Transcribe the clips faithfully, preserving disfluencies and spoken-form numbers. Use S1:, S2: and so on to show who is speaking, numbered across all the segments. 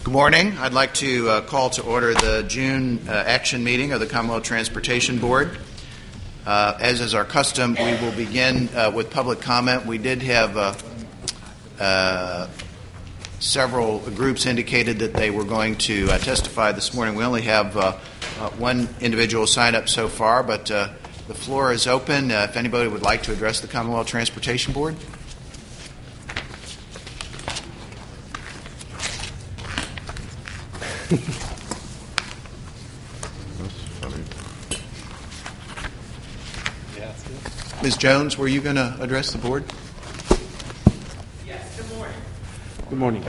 S1: Good morning. I'd like to uh, call to order the June uh, action meeting of the Commonwealth Transportation Board. Uh, as is our custom, we will begin uh, with public comment. We did have uh, uh, several groups indicated that they were going to uh, testify this morning. We only have uh, uh, one individual signed up so far, but uh, the floor is open. Uh, if anybody would like to address the Commonwealth Transportation Board. Miz Jones, were you going to address the board?
S2: Yes, good morning.
S3: Good morning.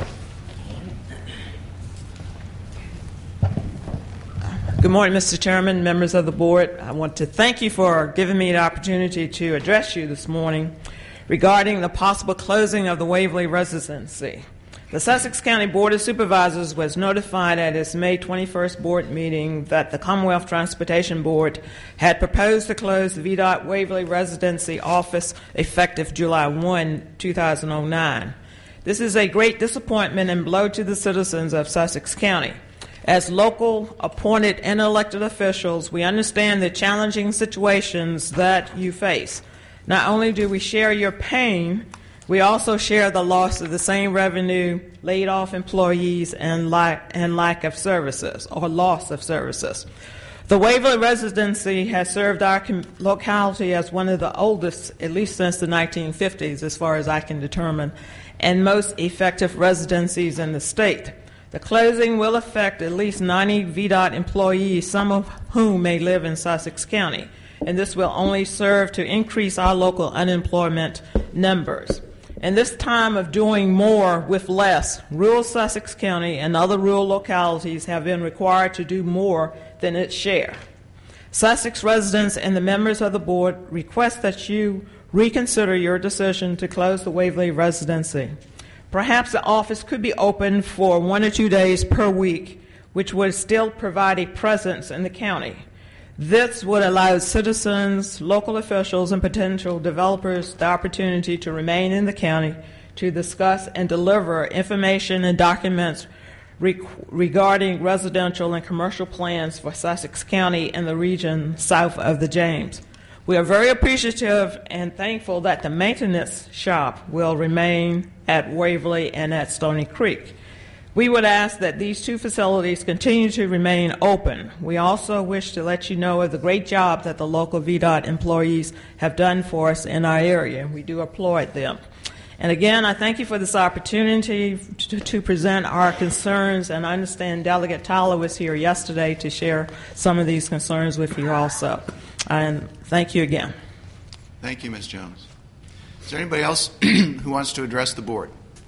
S2: Good morning, Mister Chairman, members of the board. I want to thank you for giving me the opportunity to address you this morning regarding the possible closing of the Waverly residency. The Sussex County Board of Supervisors was notified at its May twenty-first board meeting that the Commonwealth Transportation Board had proposed to close the V DOT Waverly Residency office effective July first, two thousand nine. This is a great disappointment and blow to the citizens of Sussex County. As local, appointed, and elected officials, we understand the challenging situations that you face. Not only do we share your pain, we also share the loss of the same revenue, laid off employees, and lack, and lack of services, or loss of services. The Waverly Residency has served our com- locality as one of the oldest, at least since the nineteen fifties, as far as I can determine, and most effective residencies in the state. The closing will affect at least ninety V DOT employees, some of whom may live in Sussex County, and this will only serve to increase our local unemployment numbers. In this time of doing more with less, rural Sussex County and other rural localities have been required to do more than its share. Sussex residents and the members of the board request that you reconsider your decision to close the Waverly residency. Perhaps the office could be open for one or two days per week, which would still provide a presence in the county. This would allow citizens, local officials, and potential developers the opportunity to remain in the county to discuss and deliver information and documents rec- regarding residential and commercial plans for Sussex County and the region south of the James. We are very appreciative and thankful that the maintenance shop will remain at Waverly and at Stony Creek. We would ask that these two facilities continue to remain open. We also wish to let you know of the great job that the local V DOT employees have done for us in our area. We do applaud them. And again, I thank you for this opportunity to, to present our concerns, and I understand Delegate Tyler was here yesterday to share some of these concerns with you also. And thank you again.
S1: Thank you, Miz Jones. Is there anybody else who wants to address the board?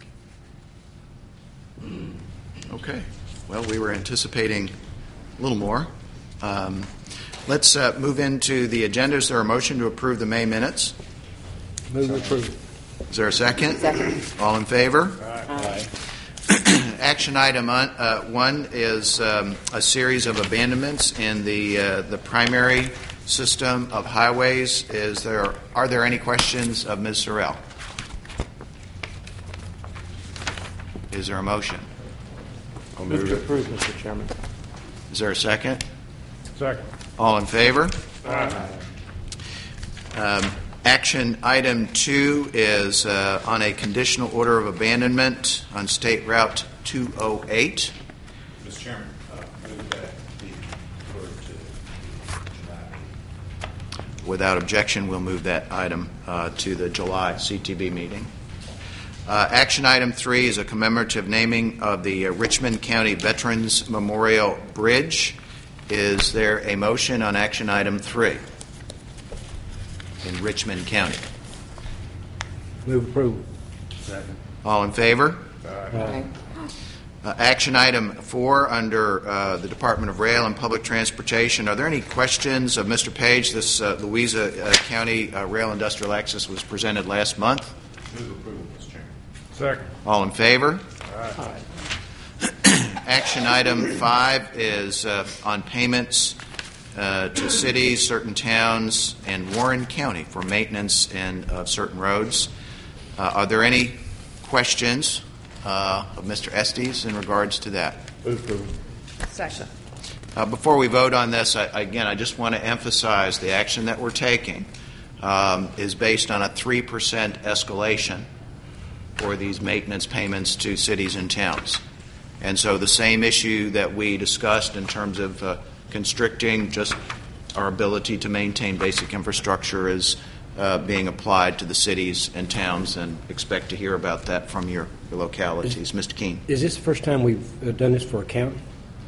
S1: Okay. Well, we were anticipating a little more. Um, let's uh, move into the agenda. Is there a motion to approve the May minutes?
S3: Move to approve.
S1: Is there a second?
S4: Second.
S1: All in favor?
S3: Aye.
S1: Action item on, uh, one is um, a series of abandonments in the uh, the primary system of highways. Is there? Are there any questions of Miz Sorrell? Is there a motion?
S3: I'll move to approve, Mister Chairman.
S1: Is there a second?
S3: Second.
S1: All in favor?
S3: Aye.
S1: Um, action item two is uh, on a conditional order of abandonment on State Route two oh eight.
S5: Mister Chairman, uh, move that be referred to July.
S1: Without objection, we'll move that item uh, to the July C T B meeting. Uh, action item three is a commemorative naming of the uh, Richmond County Veterans Memorial Bridge. Is there a motion on action item three in Richmond County?
S3: Move approval. Second.
S1: All in favor?
S3: Aye.
S1: Uh, action item four under uh, the Department of Rail and Public Transportation. Are there any questions of Mister Page? This uh, Louisa uh, County uh, Rail Industrial Access was presented last month.
S5: Move approval, Mister Chairman.
S3: Second.
S1: All in favor?
S3: Aye.
S1: Action item five is uh, on payments uh, to cities, certain towns, and Warren County for maintenance and of certain roads. Uh, are there any questions uh, of Mister Estes in regards to that?
S3: Move approval.
S2: Second.
S1: Uh, before we vote on this, I, again, I just want to emphasize the action that we're taking um, is based on a three percent escalation for these maintenance payments to cities and towns. And so the same issue that we discussed in terms of uh, constricting just our ability to maintain basic infrastructure is uh, being applied to the cities and towns, and expect to hear about that from your, your localities. Mister Keene.
S3: Is this the first time we've uh, done this for a county?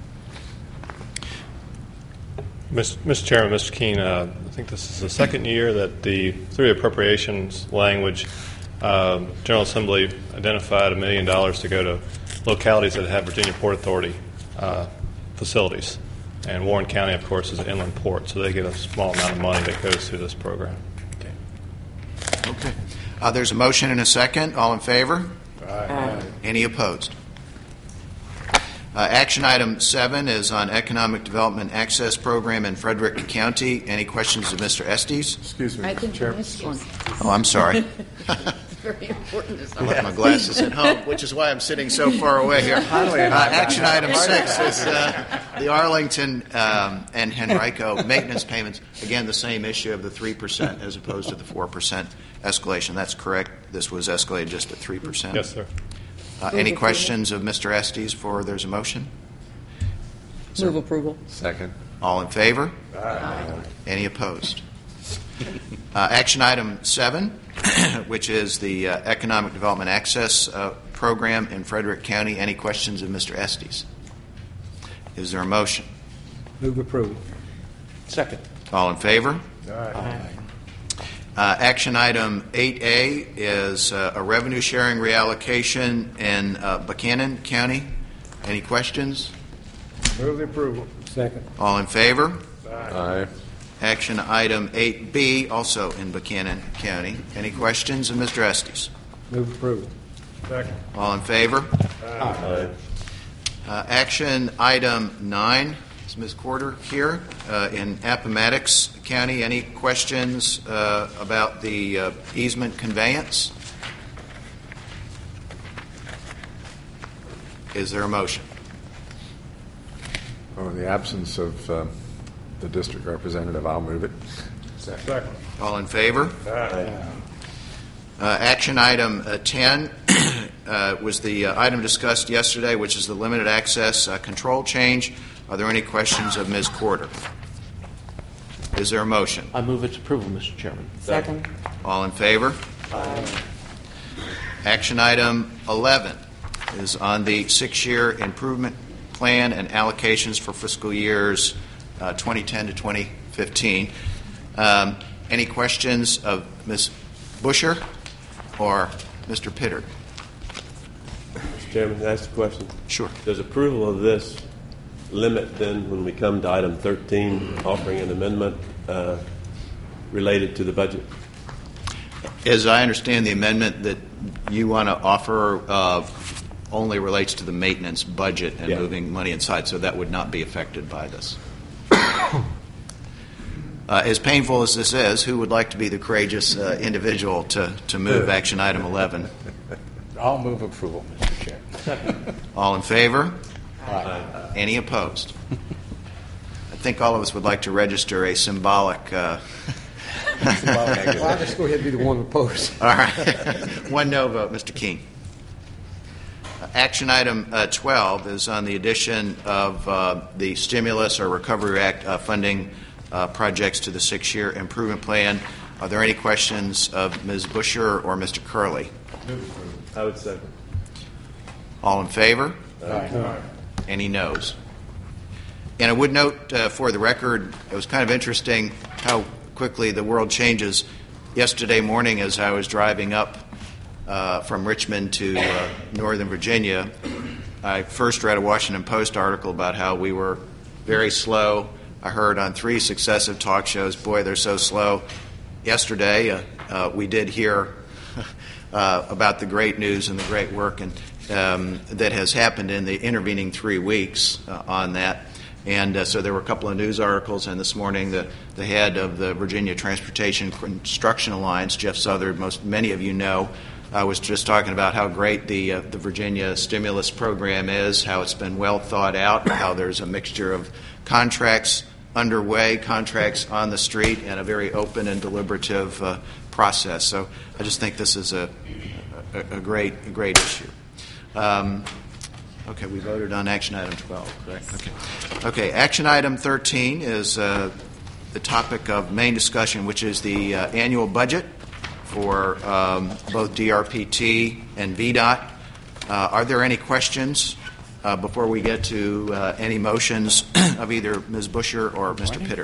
S4: Mister Chairman, Mister Keene, uh, I think this is the second year that the through the appropriations language, uh, General Assembly identified a million dollars to go to localities that have Virginia Port Authority uh, facilities. And Warren County, of course, is an inland port, so they get a small amount of money that goes through this program.
S1: Okay. Okay. Uh, there's a motion and a second. All in favor? Aye. Any opposed? Uh, action item seven is on Economic Development Access Program in Frederick County. Any questions of Mister Estes?
S6: Excuse me,
S7: I
S6: Mister
S7: think you
S6: Chairman.
S7: missed one.
S1: Oh, I'm sorry.
S7: It's very important.
S1: I left my glasses at home, which is why I'm sitting so far away here. Uh, action item six is uh, the Arlington um, and Henrico maintenance payments. Again, the same issue of the three percent as opposed to the four percent escalation. That's correct. This was escalated just at three percent.
S4: Yes, sir.
S1: Uh, any questions of Mister Estes before there's a motion?
S7: Move approval.
S6: Second.
S1: All in favor? Aye. Any opposed? Uh, action item seven, which is the uh, Economic Development Access uh, Program in Frederick County. Any questions of Mister Estes? Is there a motion?
S3: Move approval. Second.
S1: All in favor?
S3: Aye.
S1: Uh, action item eight A is uh, a revenue sharing reallocation in uh, Buchanan County. Any questions?
S3: Move the approval. Second.
S1: All in favor?
S6: Aye.
S1: Action item eight B, also in Buchanan County. Any questions of Mister Estes?
S3: Move approval.
S4: Second.
S1: All in favor?
S4: Aye.
S1: Uh, action item nine is Miz Corder here uh, in Appomattox County. Any questions uh, about the uh, easement conveyance? Is there a motion?
S6: Oh, in the absence of uh, the district representative, I'll move it.
S4: Second.
S1: All in favor?
S4: Aye.
S1: Uh, action item uh, ten uh, was the uh, item discussed yesterday, which is the limited access uh, control change. Are there any questions of Miz Corder? Is there a motion?
S8: I move its approval, Mister Chairman.
S7: Second.
S1: All in favor? Aye. Action item eleven is on the six-year improvement plan and allocations for fiscal years uh, twenty ten to twenty fifteen. Um, any questions of Miz Busher or Mister Pittard?
S9: Mister Chairman, can I ask a question?
S1: Sure.
S9: Does approval of this limit then, when we come to item thirteen, offering an amendment uh, related to the budget?
S1: As I understand, the amendment that you want to offer uh, only relates to the maintenance budget and
S9: Yeah.
S1: moving money inside, so that would not be affected by this. Uh, as painful as this is, who would like to be the courageous uh, individual to, to move action item eleven?
S3: I'll move approval, Mister Chairman.
S1: All in favor?
S3: Aye.
S1: Any opposed? I think all of us would like to register a symbolic. Uh,
S3: Well, I'll just go ahead and be the one opposed.
S1: all right. One no vote, Mister Keene. Uh, action item uh, twelve is on the addition of uh, the Stimulus or Recovery Act uh, funding uh, projects to the six-year improvement plan. Are there any questions of Miz Busher or Mister Curley?
S9: I would second.
S1: All in favor?
S3: Aye.
S1: Any noes? And I would note uh, for the record, it was kind of interesting how quickly the world changes. Yesterday morning, as I was driving up uh, from Richmond to uh, Northern Virginia, I first read a Washington Post article about how we were very slow. I heard on three successive talk shows, boy, they're so slow. Yesterday, uh, uh, we did hear uh, about the great news and the great work and, um, that has happened in the intervening three weeks uh, on that. And uh, so there were a couple of news articles, and this morning the, the head of the Virginia Transportation Construction Alliance, Jeff Southard, most many of you know, I was just talking about how great the uh, the Virginia stimulus program is, how it's been well thought out, how there's a mixture of contracts underway, contracts on the street, and a very open and deliberative uh, process. So I just think this is a a, a great a great issue. Um, okay, we voted on action item twelve, correct? Okay. Okay, action item thirteen is uh, the topic of main discussion, which is the uh, annual budget for um, both D R P T and V DOT. Uh, are there any questions uh, before we get to uh, any motions of either Miz Busher or Mister Pittard?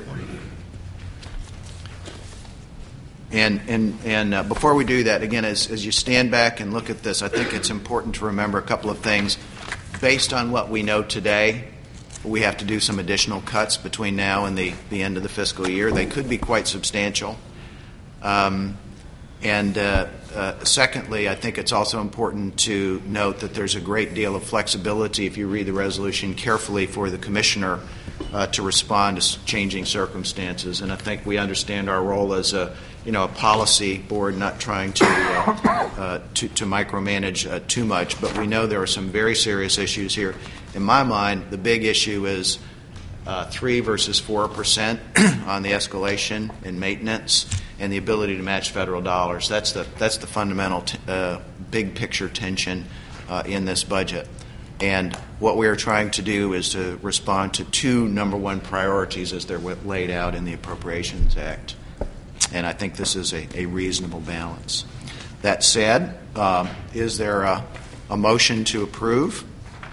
S1: And and and uh, before we do that, again, as as you stand back and look at this, I think it's important to remember a couple of things. Based on what we know today, we have to do some additional cuts between now and the, the end of the fiscal year. They could be quite substantial. Um, And uh, uh, secondly, I think it's also important to note that there's a great deal of flexibility, if you read the resolution carefully, for the commissioner uh, to respond to changing circumstances. And I think we understand our role as a, you know, a policy board, not trying to uh, uh, to, to micromanage uh, too much. But we know there are some very serious issues here. In my mind, the big issue is uh, three versus four percent on the escalation in maintenance, and the ability to match federal dollars. That's the that's the fundamental t- uh, big picture tension uh, in this budget. And what we are trying to do is to respond to two number one priorities as they're w- laid out in the Appropriations Act. And I think this is a, a reasonable balance. That said, um, is there a, a motion to approve?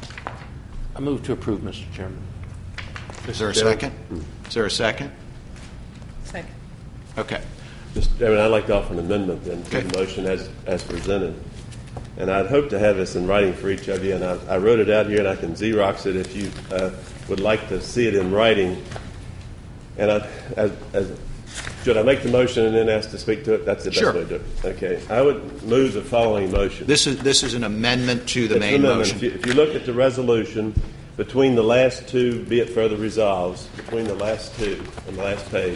S3: I move to approve, Mister Chairman.
S1: Is there a second? Is there a second?
S7: Second.
S1: Okay.
S9: Mister Chairman, I'd like to offer an amendment then to
S1: Okay.
S9: the motion as, as presented. And I'd hope to have this in writing for each of you, and I, I wrote it out here, and I can Xerox it if you uh, would like to see it in writing. And I, as, as, should I make the motion and then ask to speak to it? That's the best
S1: Sure.
S9: way to do it. Okay. I would move the following motion.
S1: This is this is an amendment to the
S9: It's
S1: main
S9: an amendment.
S1: motion.
S9: If you, if you look at the resolution, between the last two, be it further resolves, between the last two and the last page,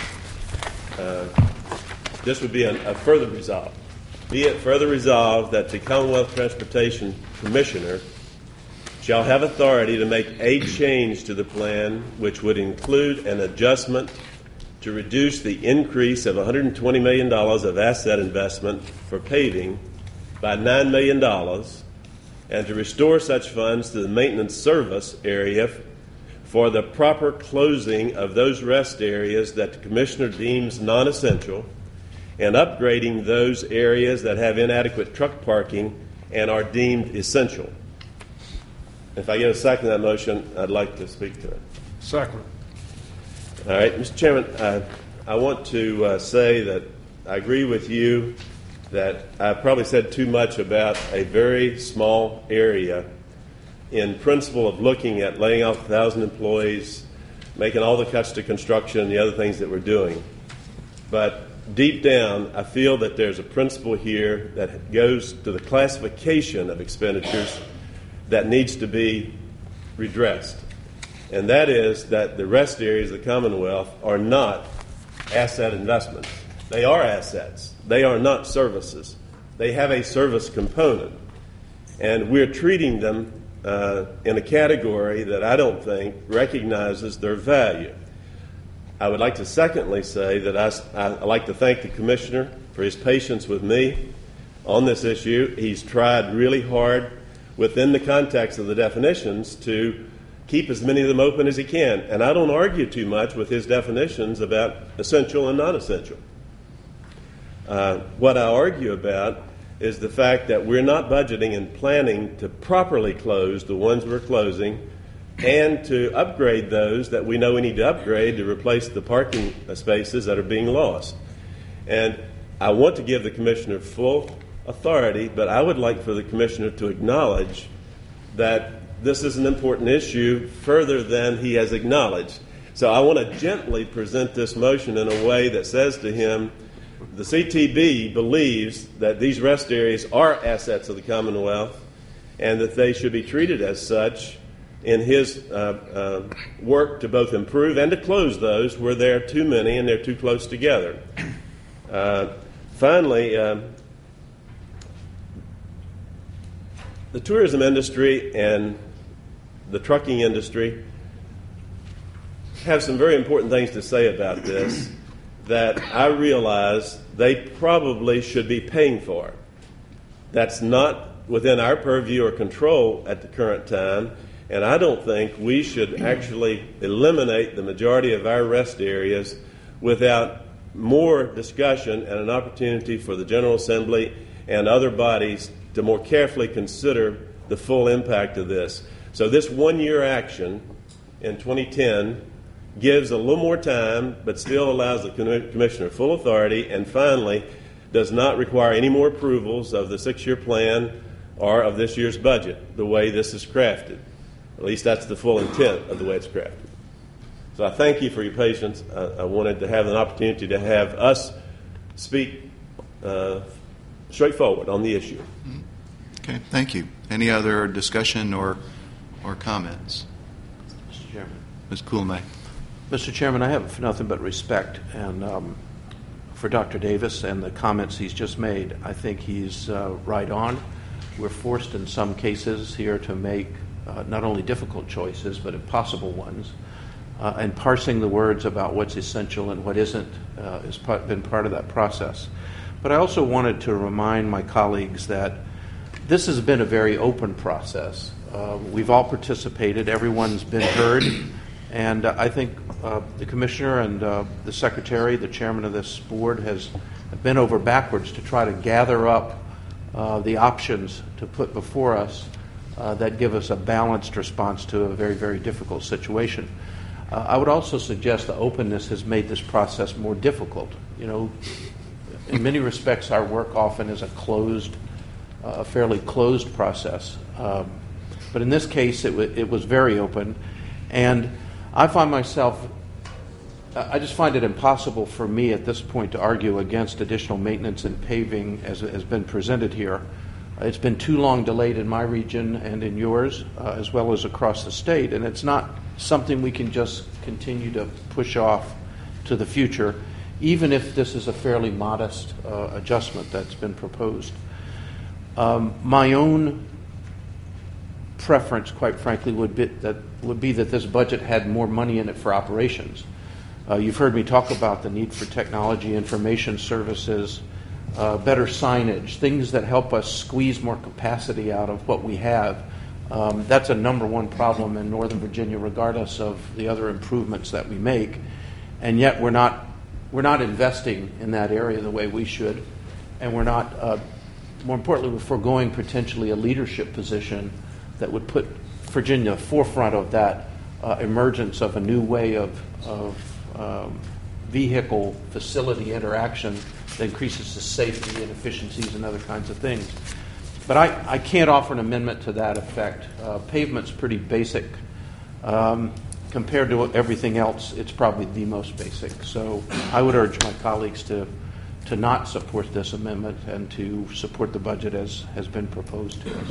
S9: uh, this would be a, a further resolve. Be it further resolved that the Commonwealth Transportation Commissioner shall have authority to make a change to the plan which would include an adjustment to reduce the increase of one hundred twenty million dollars of asset investment for paving by nine million dollars, and to restore such funds to the maintenance service area for the proper closing of those rest areas that the Commissioner deems non-essential, and upgrading those areas that have inadequate truck parking and are deemed essential. If I get a second to that motion, I'd like to speak to it.
S3: Second.
S9: All right, Mister Chairman, uh, I want to uh, say that I agree with you that I probably said too much about a very small area in principle of looking at laying off one thousand employees, making all the cuts to construction and the other things that we're doing. But deep down, I feel that there's a principle here that goes to the classification of expenditures that needs to be redressed. And that is that the rest areas of the Commonwealth are not asset investments. They are assets. They are not services. They have a service component. And we're treating them uh, in a category that I don't think recognizes their value. I would like to secondly say that I, I like to thank the Commissioner for his patience with me on this issue. He's tried really hard within the context of the definitions to keep as many of them open as he can. And I don't argue too much with his definitions about essential and non-essential. Uh, what I argue about is the fact that we're not budgeting and planning to properly close the ones we're closing and to upgrade those that we know we need to upgrade to replace the parking spaces that are being lost. And I want to give the Commissioner full authority, but I would like for the Commissioner to acknowledge that this is an important issue further than he has acknowledged. So I want to gently present this motion in a way that says to him, the C T B believes that these rest areas are assets of the Commonwealth and that they should be treated as such in his uh, uh, work to both improve and to close those where there are too many and they're too close together. Uh, finally, um, the tourism industry and the trucking industry have some very important things to say about this that I realize they probably should be paying for. That's not within our purview or control at the current time, and I don't think we should actually eliminate the majority of our rest areas without more discussion and an opportunity for the General Assembly and other bodies to more carefully consider the full impact of this. So this one-year action in twenty ten gives a little more time, but still allows the Commissioner full authority, and finally, does not require any more approvals of the six-year plan or of this year's budget, the way this is crafted. At least that's the full intent of the way it's crafted. So I thank you for your patience. I, I wanted to have an opportunity to have us speak uh, straightforward on the issue.
S1: Okay, thank you. Any other discussion or or comments?
S3: Mister Chairman.
S1: Miz Coolmay.
S3: Mister Chairman, I have nothing but respect and um, for Doctor Davis and the comments he's just made. I think he's uh, right on. We're forced in some cases here to make uh, not only difficult choices, but impossible ones. Uh, and parsing the words about what's essential and what isn't uh, has part, been part of that process. But I also wanted to remind my colleagues that this has been a very open process. Uh, we've all participated. Everyone's been heard. And uh, I think uh, the Commissioner and uh, the Secretary, the Chairman of this board, has bent over backwards to try to gather up uh, the options to put before us uh, that give us a balanced response to a very, very difficult situation. Uh, I would also suggest the openness has made this process more difficult. You know, in many respects, our work often is a closed, uh, a fairly closed process. Um, but in this case, it, w- it was very open. And I find myself, I just find it impossible for me at this point to argue against additional maintenance and paving as has been presented here. It's been too long delayed in my region and in yours, uh, as well as across the state, and it's not something we can just continue to push off to the future, even if this is a fairly modest uh, adjustment that's been proposed. Um, my own preference, quite frankly, would be that would be that this budget had more money in it for operations. Uh, you've heard me talk about the need for technology, information services, uh, better signage, things that help us squeeze more capacity out of what we have. Um, that's a number one problem in Northern Virginia, regardless of the other improvements that we make. And yet we're not we're not investing in that area the way we should, and we're not. Uh, more importantly, we're foregoing potentially a leadership position that would put Virginia forefront of that uh, emergence of a new way of, of um, vehicle facility interaction that increases the safety and efficiencies and other kinds of things. But I, I can't offer an amendment to that effect. Uh, pavement's pretty basic. Um, compared to everything else, it's probably the most basic. So I would urge my colleagues to, to not support this amendment and to support the budget as has been proposed to us.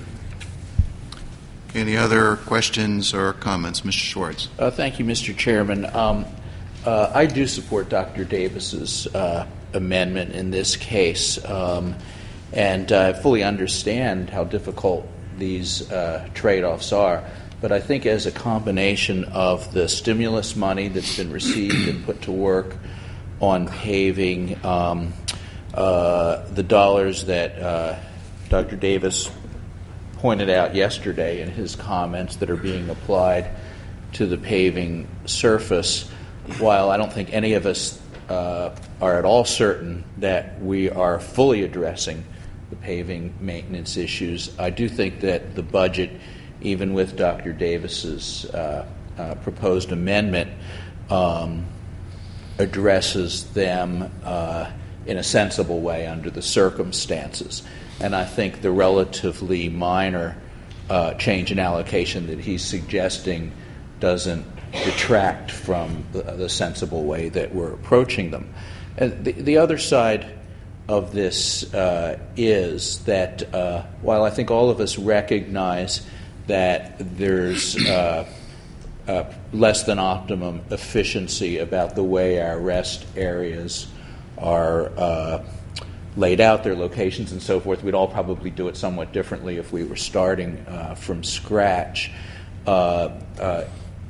S1: Any other questions or comments? Mister Schwartz.
S8: Uh, thank you, Mister Chairman. Um, uh, I do support Doctor Davis's uh, amendment in this case, um, and I fully understand how difficult these uh, trade-offs are. But I think as a combination of the stimulus money that's been received and put to work on paving, um, uh, the dollars that uh, Doctor Davis pointed out yesterday in his comments that are being applied to the paving surface, while I don't think any of us uh, are at all certain that we are fully addressing the paving maintenance issues, I do think that the budget, even with Doctor Davis's uh, uh, proposed amendment, um, addresses them uh, in a sensible way under the circumstances. And I think the relatively minor uh, change in allocation that he's suggesting doesn't detract from the, the sensible way that we're approaching them. And the, the other side of this uh, is that uh, while I think all of us recognize that there's uh, uh, less than optimum efficiency about the way our rest areas are uh, laid out, their locations and so forth. We'd all probably do it somewhat differently if we were starting uh, from scratch. Uh, uh,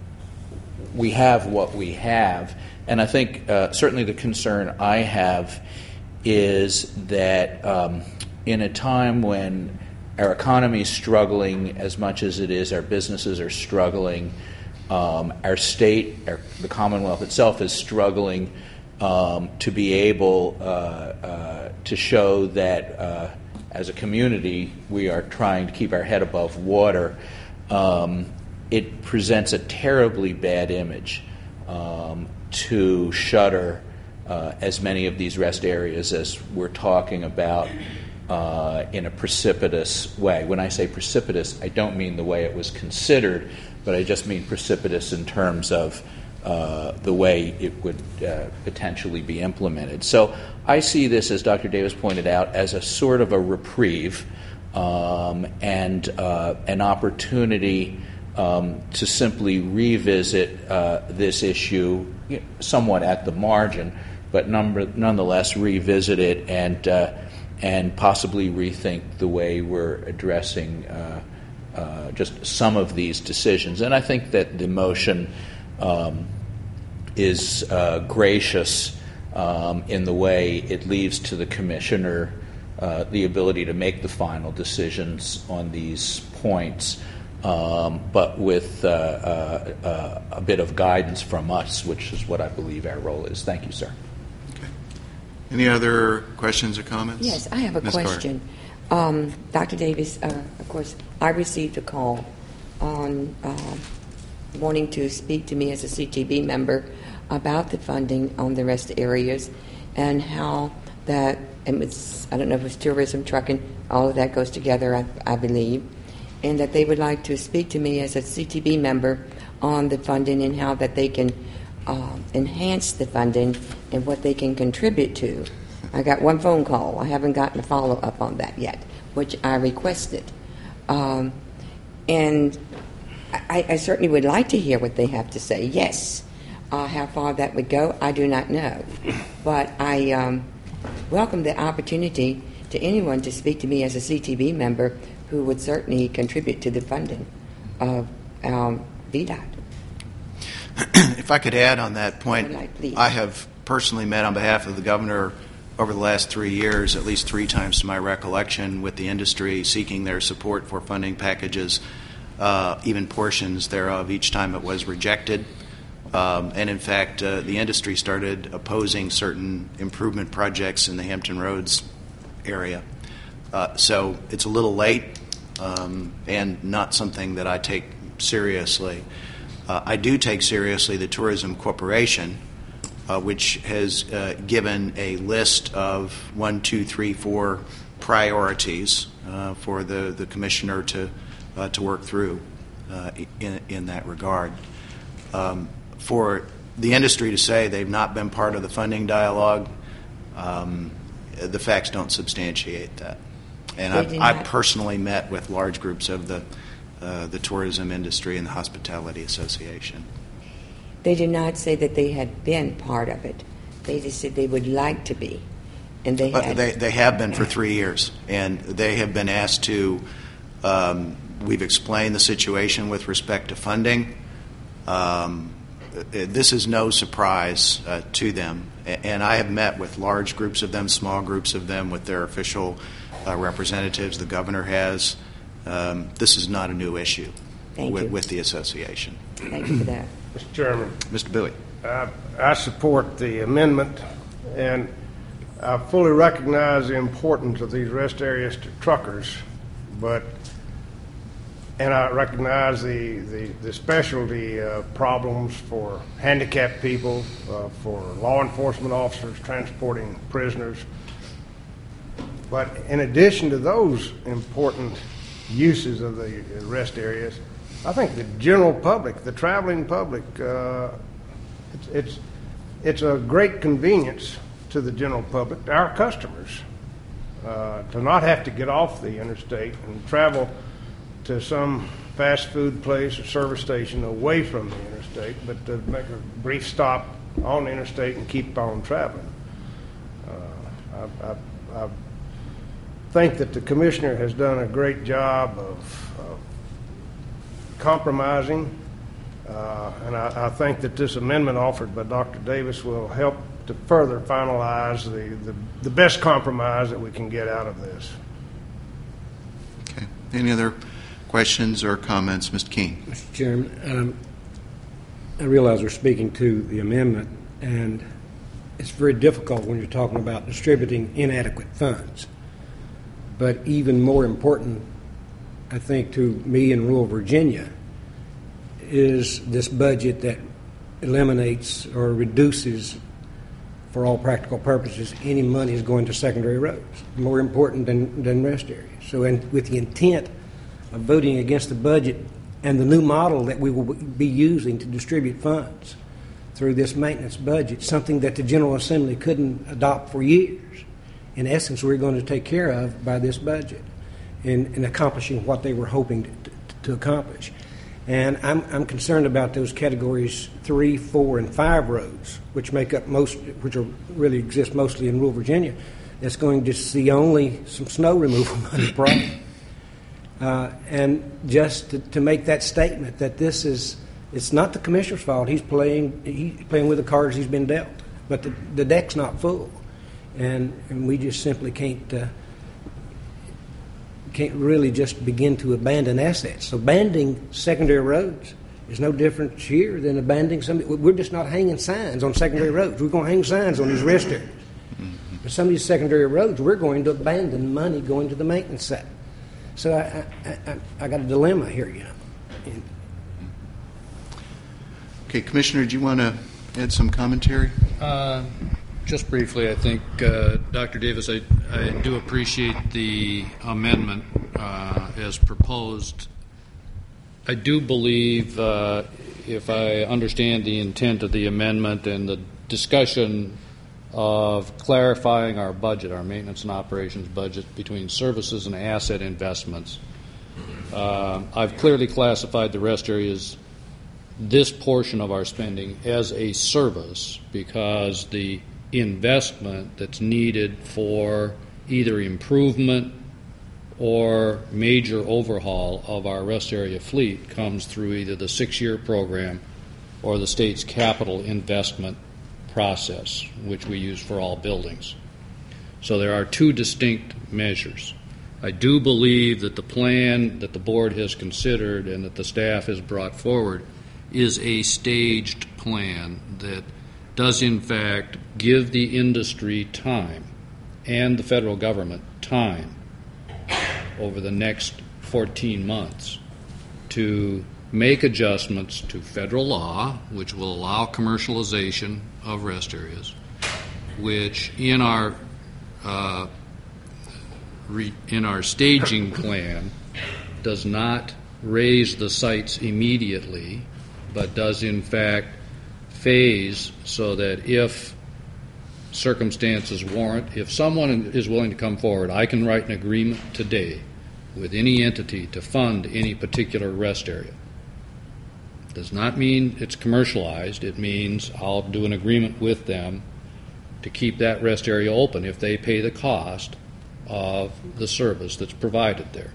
S8: we have what we have, and I think uh, certainly the concern I have is that um, in a time when our economy is struggling as much as it is, our businesses are struggling, um, our state, our, the Commonwealth itself is struggling um, to be able uh, uh, to show that uh, as a community we are trying to keep our head above water. Um, it presents a terribly bad image um, to shutter uh, as many of these rest areas as we're talking about uh, in a precipitous way. When I say precipitous, I don't mean the way it was considered, but I just mean precipitous in terms of uh, the way it would uh, potentially be implemented. So I see this, as Doctor Davis pointed out, as a sort of a reprieve um, and uh, an opportunity Um, to simply revisit uh, this issue, you know, somewhat at the margin, but number, nonetheless revisit it and uh, and possibly rethink the way we're addressing uh, uh, just some of these decisions. And I think that the motion um, is uh, gracious um, in the way it leaves to the commissioner uh, the ability to make the final decisions on these points. Um, but with uh, uh, uh, a bit of guidance from us, which is what I believe our role is. Thank you, sir.
S1: Okay. Any other questions or comments?
S10: Yes, I have a
S1: Miz
S10: question. Um, Doctor Davis, uh, of course, I received a call on uh, wanting to speak to me as a C T B member about the funding on the rest areas and how that, and it's, I don't know if it's tourism, trucking, all of that goes together, I, I believe, and that they would like to speak to me as a C T B member on the funding and how that they can uh, enhance the funding and what they can contribute to. I got one phone call. I haven't gotten a follow-up on that yet, which I requested. Um, and I, I certainly would like to hear what they have to say. Yes. Uh, how far that would go, I do not know. But I um, welcome the opportunity to anyone to speak to me as a C T B member who would certainly contribute to the funding of um, V DOT.
S1: If I could add on that point,
S10: Like, please.
S1: I have personally met on behalf of the governor over the last three years, at least three times to my recollection, with the industry seeking their support for funding packages, uh, even portions thereof. Each time it was rejected. Um, and in fact, uh, the industry started opposing certain improvement projects in the Hampton Roads area. Uh, so it's a little late um, and not something that I take seriously. Uh, I do take seriously the Tourism Corporation, uh, which has uh, given a list of one, two, three, four priorities uh, for the, the commissioner to uh, to work through uh, in, in that regard. Um, for the industry to say they've not been part of the funding dialogue, um, the facts don't substantiate that. And I've, I've personally met with large groups of the uh, the tourism industry and the Hospitality Association.
S10: They did not say that they had been part of it. They just said they would like to be. And they
S1: But
S10: had.
S1: they, they have been for three years, and they have been asked to, um, we've explained the situation with respect to funding. Um, this is no surprise uh, to them. And I have met with large groups of them, small groups of them, with their official uh, representatives. The governor has. Um, this is not a new issue with, with the association.
S10: Thank you for that.
S11: Mister Chairman.
S1: Mister Bowie.
S11: Uh, I support the amendment, and I fully recognize the importance of these rest areas to truckers, but and I recognize the, the, the specialty uh, problems for handicapped people, uh, for law enforcement officers transporting prisoners. But in addition to those important uses of the rest areas, I think the general public, the traveling public, uh, it's, it's, it's a great convenience to the general public, our customers, uh, to not have to get off the interstate and travel to some fast food place or service station away from the interstate, but to make a brief stop on the interstate and keep on traveling. Uh, I, I, I think that the commissioner has done a great job of, of compromising, uh, and I, I think that this amendment offered by Doctor Davis will help to further finalize the, the, the best compromise that we can get out of this.
S1: Okay. Any other questions or comments? Mister Keene.
S12: Mister Chairman, um, I realize we're speaking to the amendment, and it's very difficult when you're talking about distributing inadequate funds. But even more important, I think, to me in rural Virginia is this budget that eliminates or reduces, for all practical purposes, any money is going to secondary roads, more important than, than rest areas. So in, with the intent of voting against the budget and the new model that we will be using to distribute funds through this maintenance budget, something that the General Assembly couldn't adopt for years. In essence, we're going to take care of by this budget in, in accomplishing what they were hoping to, to, to accomplish. And I'm, I'm concerned about those categories three, four, and five roads, which make up most, which are, really exist mostly in rural Virginia. That's going to see only some snow removal money, probably. Uh, and just to, to make that statement that this is, it's not the commissioner's fault. He's playing, he's playing with the cards he's been dealt, but the, the deck's not full, and and we just simply can't uh, can't really just begin to abandon assets. So abandoning secondary roads is no different here than abandoning some. We're just not hanging signs on secondary roads. We're going to hang signs on these rest areas. But some of these secondary roads, we're going to abandon money going to the maintenance side. So I, I, I, I got a dilemma here, you know. And
S1: okay, Commissioner, do you want to add some commentary?
S13: Uh, just briefly, I think, uh, Doctor Davis, I, I do appreciate the amendment uh, as proposed. I do believe, uh, if I understand the intent of the amendment and the discussion of clarifying our budget, our maintenance and operations budget between services and asset investments. Uh, I've clearly classified the rest areas, this portion of our spending, as a service because the investment that's needed for either improvement or major overhaul of our rest area fleet comes through either the six-year program or the state's capital investment process, which we use for all buildings. So there are two distinct measures. I do believe that the plan that the board has considered and that the staff has brought forward is a staged plan that does in fact give the industry time and the federal government time over the next fourteen months to make adjustments to federal law, which will allow commercialization of rest areas, which in our uh, re, in our staging plan does not raise the sites immediately, but does in fact phase so that if circumstances warrant, if someone is willing to come forward, I can write an agreement today with any entity to fund any particular rest area. Does not mean it's commercialized. It means I'll do an agreement with them to keep that rest area open if they pay the cost of the service that's provided there.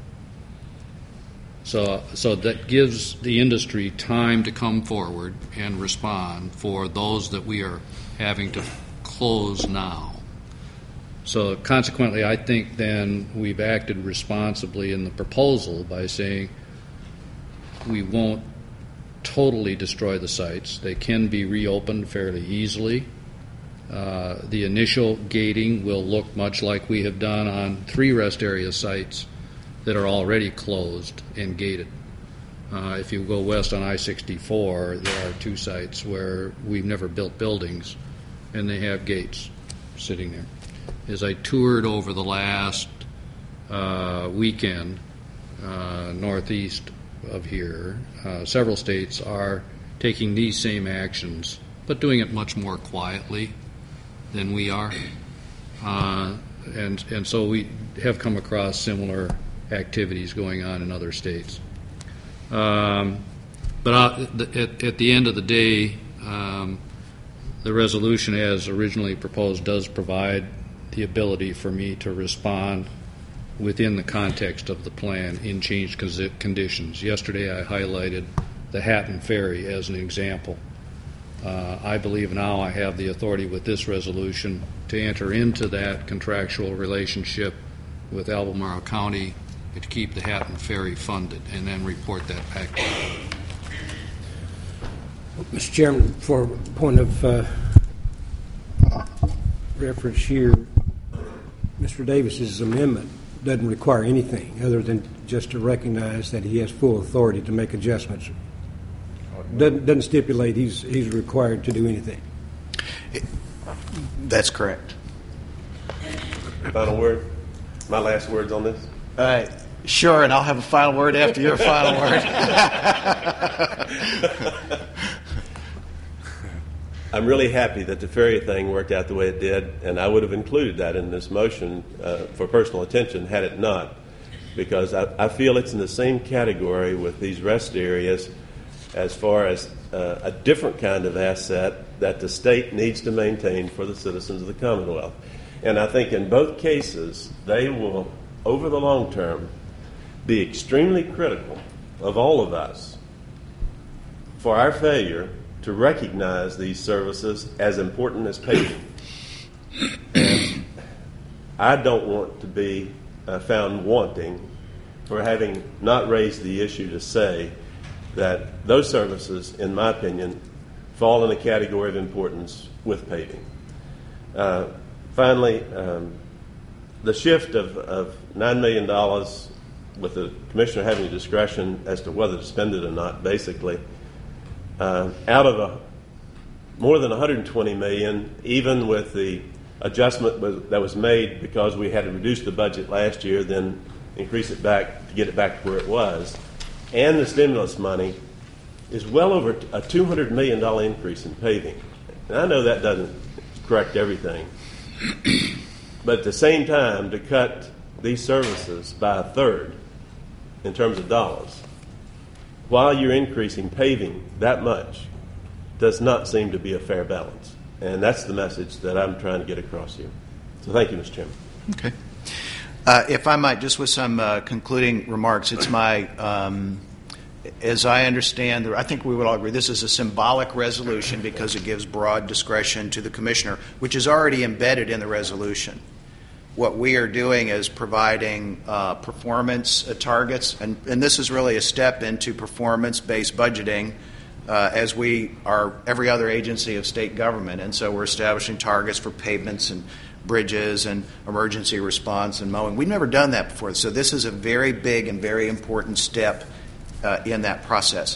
S13: So, so that gives the industry time to come forward and respond for those that we are having to close now. So consequently, I think then we've acted responsibly in the proposal by saying we won't totally destroy the sites. They can be reopened fairly easily. Uh, the initial gating will look much like we have done on three rest area sites that are already closed and gated. Uh, if you go west on I sixty-four, there are two sites where we've never built buildings and they have gates sitting there. As I toured over the last uh, weekend uh, northeast of here, uh, several states are taking these same actions, but doing it much more quietly than we are. Uh, and, and so we have come across similar activities going on in other states. Um, but uh, at, at the end of the day, um, the resolution as originally proposed does provide the ability for me to respond within the context of the plan in changed conditions. Yesterday I highlighted the Hatton Ferry as an example. Uh, I believe now I have the authority with this resolution to enter into that contractual relationship with Albemarle County to keep the Hatton Ferry funded and then report that back to you.
S12: Mister Chairman, for a point of uh, reference here, Mister Davis's amendment doesn't require anything other than just to recognize that he has full authority to make adjustments. Doesn't, doesn't stipulate he's he's required to do anything.
S1: That's correct.
S9: Final word? My last words on this?
S1: Uh, sure, and I'll have a final word after your final word.
S9: I'm really happy that the ferry thing worked out the way it did, and I would have included that in this motion uh, for personal attention had it not, because I, I feel it's in the same category with these rest areas as far as uh, a different kind of asset that the state needs to maintain for the citizens of the Commonwealth. And I think in both cases, they will, over the long term, be extremely critical of all of us for our failure to recognize these services as important as paving. And I don't want to be uh, found wanting for having not raised the issue to say that those services, in my opinion, fall in a category of importance with paving. Uh, finally, um, the shift of, of nine million dollars with the commissioner having the discretion as to whether to spend it or not, basically, uh, out of a, more than one hundred twenty million dollars, even with the adjustment was, that was made because we had to reduce the budget last year, then increase it back to get it back to where it was, and the stimulus money, is well over a two hundred million dollars increase in paving. And I know that doesn't correct everything, but at the same time, to cut these services by a third in terms of dollars, while you're increasing paving that much, does not seem to be a fair balance. And that's the message that I'm trying to get across here. So thank you, Mister Chairman.
S1: Okay. Uh, if I might, just with some uh, concluding remarks, it's my, um, as I understand, I think we would all agree, this is a symbolic resolution because it gives broad discretion to the commissioner, which is already embedded in the resolution. What we are doing is providing uh, performance uh, targets, and, and this is really a step into performance-based budgeting uh, as we are every other agency of state government. And so we're establishing targets for pavements and bridges and emergency response and mowing. We've never done that before, so this is a very big and very important step uh, in that process.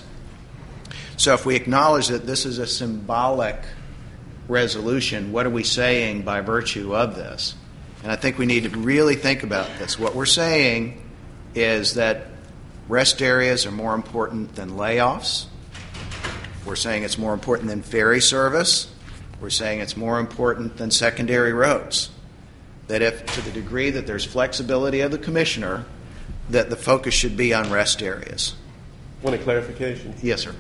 S1: So if we acknowledge that this is a symbolic resolution, what are we saying by virtue of this? And I think we need to really think about this. What we're saying is that rest areas are more important than layoffs. We're saying it's more important than ferry service. We're saying it's more important than secondary roads. That if, to the degree that there's flexibility of the commissioner, that the focus should be on rest areas.
S9: Want a clarification?
S1: Yes, sir.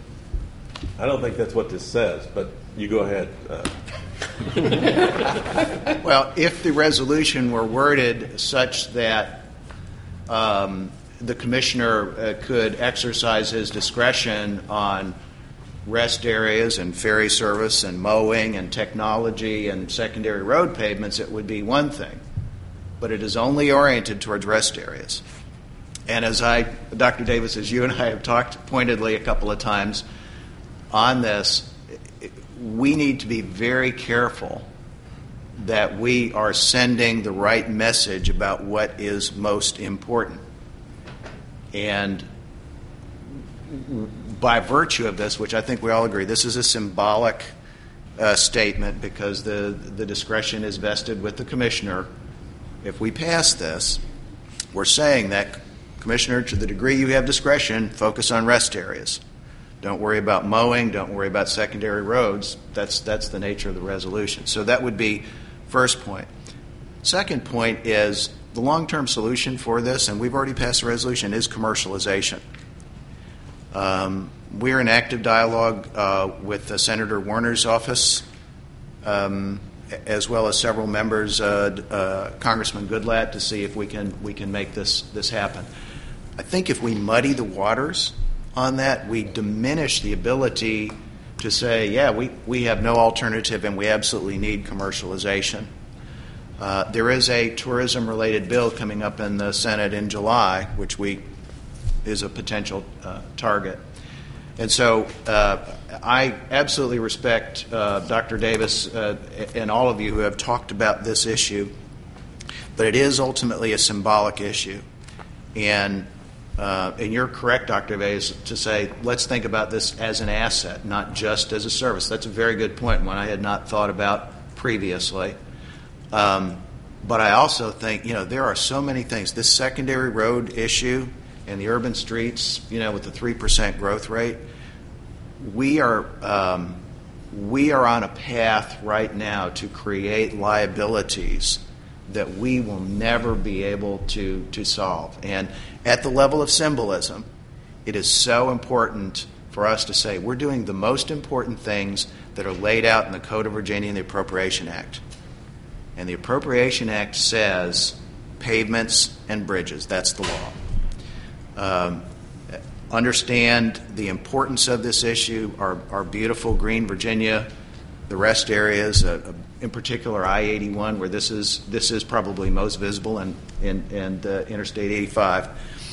S9: I don't think that's what this says, but you go ahead. Uh.
S1: Well, if the resolution were worded such that um, the commissioner uh, could exercise his discretion on rest areas and ferry service and mowing and technology and secondary road pavements, it would be one thing. But it is only oriented towards rest areas. And as I, Doctor Davis, as you and I have talked pointedly a couple of times on this, we need to be very careful that we are sending the right message about what is most important. And by virtue of this, which I think we all agree, this is a symbolic uh, statement because the, the discretion is vested with the commissioner. If we pass this, we're saying that, Commissioner, to the degree you have discretion, focus on rest areas. Don't worry about mowing. Don't worry about secondary roads. That's that's the nature of the resolution. So that would be first point. Second point is the long-term solution for this, and we've already passed a resolution, is commercialization. Um, we're in active dialogue uh, with uh, Senator Warner's office um, as well as several members, uh, uh, Congressman Goodlatte, to see if we can we can make this this happen. I think if we muddy the waters on that, we diminish the ability to say, yeah, we, we have no alternative and we absolutely need commercialization. Uh, there is a tourism-related bill coming up in the Senate in July, which we is a potential uh, target. And so uh, I absolutely respect uh, Doctor Davis uh, and all of you who have talked about this issue, but it is ultimately a symbolic issue. And uh, and you're correct, Doctor Davis, to say let's think about this as an asset, not just as a service. That's a very good point, one I had not thought about previously. Um, but I also think, you know, there are so many things. This secondary road issue and the urban streets, you know, with the three percent growth rate, we are um, we are on a path right now to create liabilities that we will never be able to to solve. And at the level of symbolism, it is so important for us to say we're doing the most important things that are laid out in the Code of Virginia and the Appropriation Act. And the Appropriation Act says pavements and bridges. That's the law. Um, understand the importance of this issue. Our, our beautiful green Virginia, the rest areas, uh, in particular I eighty-one, where this is this is probably most visible, and and, and uh, Interstate eighty-five.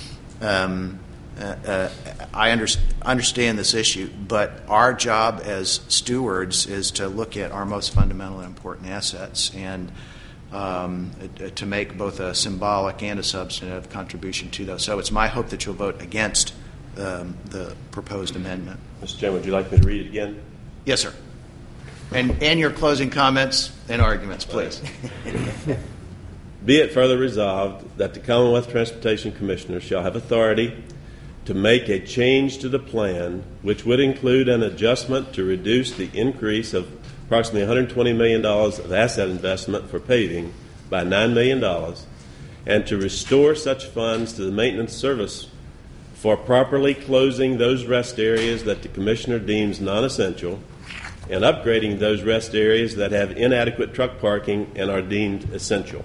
S1: Um, uh, uh, I under, understand this issue, but our job as stewards is to look at our most fundamental and important assets and um, to make both a symbolic and a substantive contribution to those. So it's my hope that you'll vote against um, the proposed amendment.
S9: Mister Chairman, would you like me to read it again?
S1: Yes, sir. And, and your closing comments and arguments, please.
S9: Be it further resolved that the Commonwealth Transportation Commissioner shall have authority to make a change to the plan which would include an adjustment to reduce the increase of approximately one hundred twenty million dollars of asset investment for paving by nine million dollars, and to restore such funds to the maintenance service for properly closing those rest areas that the Commissioner deems non-essential and upgrading those rest areas that have inadequate truck parking and are deemed essential.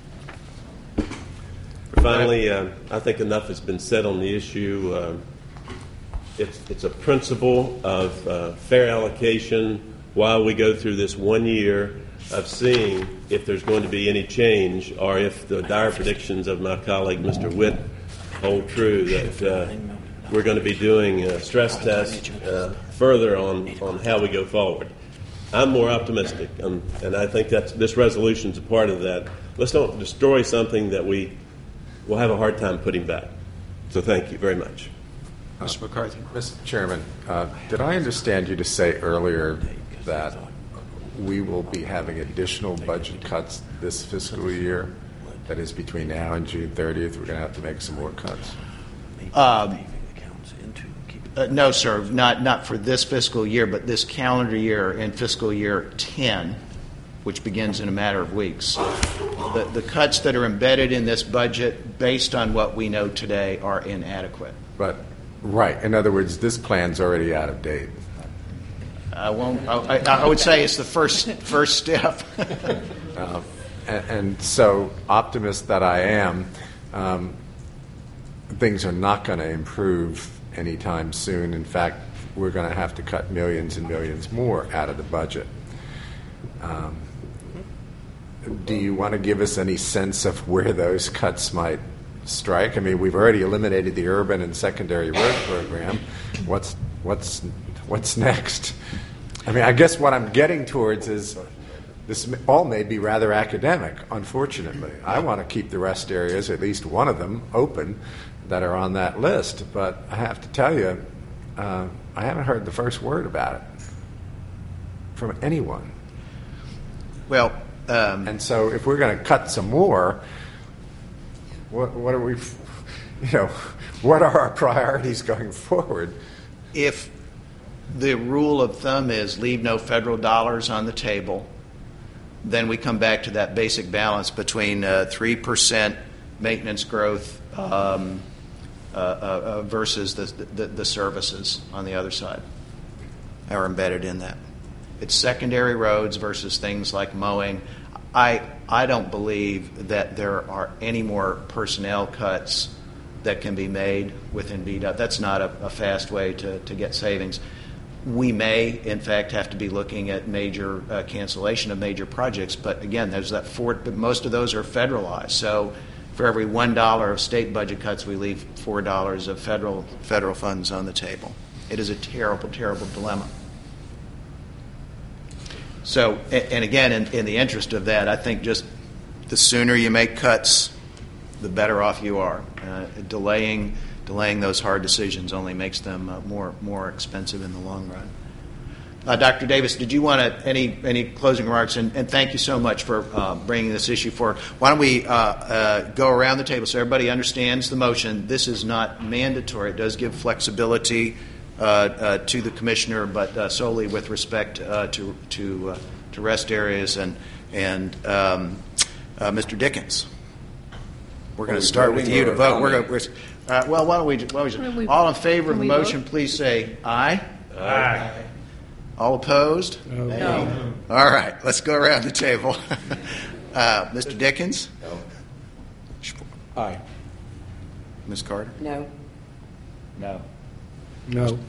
S9: Finally, uh, I think enough has been said on the issue. Uh, it's, it's a principle of uh, fair allocation while we go through this one year of seeing if there's going to be any change or if the dire predictions of my colleague, Mister Witt, hold true, that uh, we're going to be doing a stress test uh, further on, on how we go forward. I'm more optimistic, um, and I think that this resolution is a part of that. Let's don't destroy something that we will have a hard time putting back. So thank you very much.
S6: Mister McCarthy. Mister Chairman, uh, did I understand you to say earlier that we will be having additional budget cuts this fiscal year? That is, between now and June thirtieth, we're going to have to make some more cuts?
S1: Um, uh, no, sir, not not for this fiscal year, but this calendar year and fiscal year ten, which begins in a matter of weeks. The, the cuts that are embedded in this budget, based on what we know today, are inadequate.
S6: But right, in other words, this plan's already out of date.
S1: I won't. I, I would say it's the first first step.
S6: uh, and, and so, optimist that I am, um, things are not going to improve anytime soon. In fact, we're going to have to cut millions and millions more out of the budget. Um, do you want to give us any sense of where those cuts might strike? I mean, we've already eliminated the urban and secondary road program. What's what's what's next? I mean, I guess what I'm getting towards is this all may be rather academic, unfortunately. I want to keep the rest areas, at least one of them, open that are on that list. But I have to tell you, uh, I haven't heard the first word about it from anyone.
S1: Well, um,
S6: and so if we're going to cut some more, what, what are we, you know, what are our priorities going forward?
S1: If the rule of thumb is leave no federal dollars on the table, then we come back to that basic balance between uh, three percent maintenance growth um, uh, uh, versus the, the, the services on the other side are embedded in that. It's secondary roads versus things like mowing. I I don't believe that there are any more personnel cuts that can be made within V DOT. That's not a, a fast way to, to get savings. We may, in fact, have to be looking at major uh, cancellation of major projects. But again, there's that four. Most of those are federalized. So for every one dollar of state budget cuts, we leave four dollars of federal federal funds on the table. It is a terrible, terrible dilemma. So, and again, in, in the interest of that, I think just the sooner you make cuts, the better off you are. Uh, delaying delaying those hard decisions only makes them uh, more more expensive in the long run. Uh, Doctor Davis, did you want to, any any closing remarks? And, and thank you so much for uh, bringing this issue forward. Why don't we uh, uh, go around the table so everybody understands the motion? This is not mandatory. It does give flexibility uh, uh, to the commissioner, but uh, solely with respect uh, to to uh, to rest areas and and um, uh, Mister Dickens. We're going to start with you to vote. We're going. We're, uh, well, why don't we? Why don't we all in favor of the motion, vote? Please say aye.
S5: Aye.
S1: All opposed?
S12: No.
S7: No.
S1: All right, let's go around the table. uh, Mister Dickens?
S5: No.
S3: Aye.
S1: Miz Carter?
S10: No.
S8: No.
S12: No.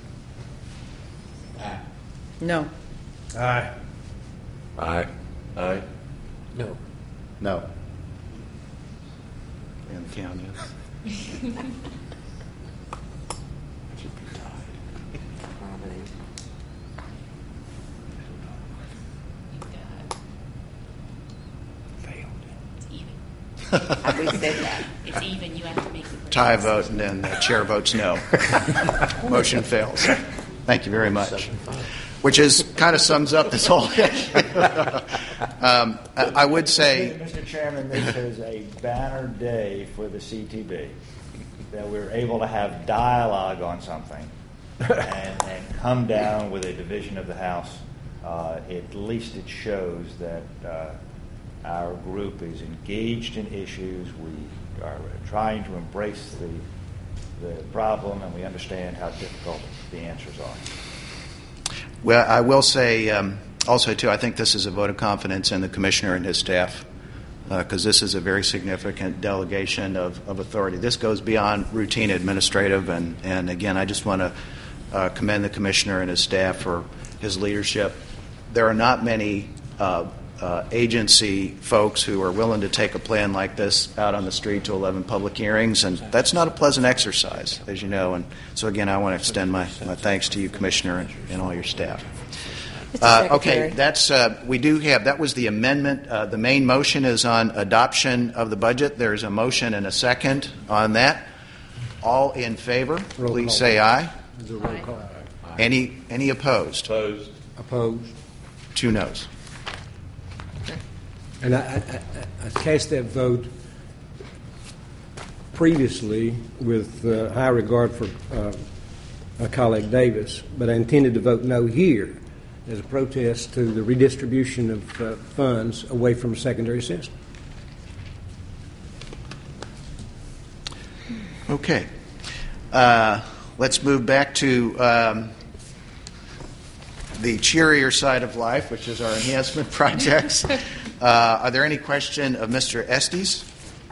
S7: No.
S11: Aye.
S6: Aye.
S5: Aye.
S3: No.
S8: No.
S1: And the count is.
S10: We said that.
S14: It's even. You have to make the
S1: Tie vote, and then the chair votes no. Motion fails. Thank you very much. Which is kind of sums up this whole issue. um, I, I would say,
S15: Mister Chairman, this is a banner day for the C T B, that we're able to have dialogue on something and, and come down with a division of the House. Uh, at least it shows that uh, our group is engaged in issues. We are trying to embrace the, the problem, and we understand how difficult the answers are.
S1: well, I will say um, also, too, I think this is a vote of confidence in the commissioner and his staff, because uh, this is a very significant delegation of, of authority. This goes beyond routine administrative, and, and again, I just want to uh, commend the commissioner and his staff for his leadership. There are not many uh, uh, agency folks who are willing to take a plan like this out on the street to eleven public hearings, and that's not a pleasant exercise, as you know. And so, again, I want to extend my, my thanks to you, Commissioner, and, and all your staff. Uh, okay, that's uh, we do have. That was the amendment. Uh, the main motion is on adoption of the budget. There is a motion and a second on that. All in favor,
S12: Roll
S1: please
S12: call.
S1: say aye.
S12: Is it roll call?
S1: Any any opposed?
S5: Opposed.
S12: Opposed.
S1: Two noes.
S12: And I, I, I, I cast that vote previously with uh, high regard for uh, my colleague Davis, but I intended to vote no here as a protest to the redistribution of uh, funds away from the secondary system.
S1: Okay. Uh, let's move back to um, the cheerier side of life, which is our enhancement projects. Uh, are there any question of Mister Estes?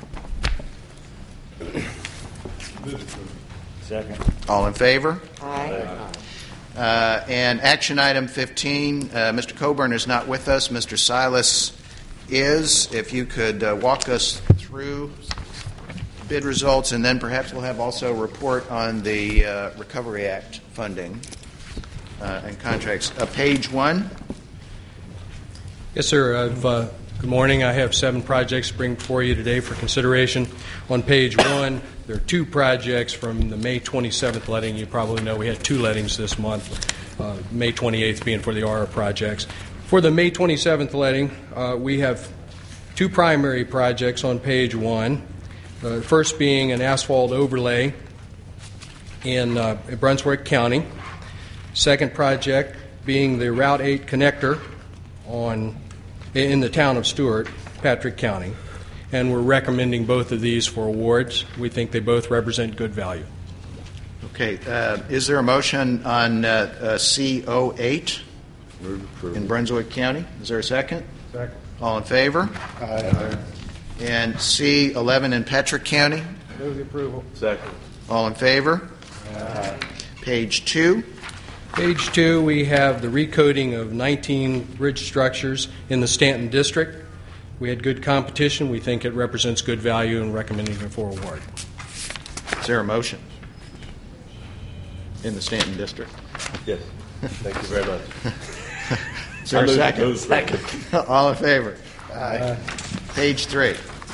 S15: Second.
S1: All in favor?
S10: Aye.
S1: Uh, and action item fifteen, uh, Mister Coburn is not with us. Mister Silas is. If you could uh, walk us through bid results, and then perhaps we'll have also a report on the uh, Recovery Act funding uh, and contracts. Uh, page one.
S16: Yes, sir. I've, uh, good morning. I have seven projects to bring before you today for consideration. On page one, there are two projects from the May twenty-seventh letting. You probably know we had two lettings this month, uh, May twenty-eighth being for the A R A projects. For the May twenty-seventh letting, uh, we have two primary projects on page one. The uh, first being an asphalt overlay in uh, Brunswick County. Second project being the Route eight connector on in the town of Stewart, Patrick County. And we're recommending both of these for awards. We think they both represent good value.
S1: Okay. Uh, is there a motion on uh, uh, C oh eight?
S6: Move approval.
S1: in Brunswick County. Is there a second?
S11: Second.
S1: All in favor?
S11: Aye.
S1: And C eleven in Petrick County.
S11: Move the approval.
S9: Second.
S1: All in favor?
S11: Aye.
S1: Page two.
S16: Page two, we have the recoding of nineteen bridge structures in the Stanton District. We had good competition. We think it represents good value and recommending it for award.
S1: Is there a motion in the Stanton District?
S9: Yes. Thank you very much.
S1: Is there a
S9: I move-
S1: second?
S9: move approval.
S1: Second. All in favor? Aye. Page three.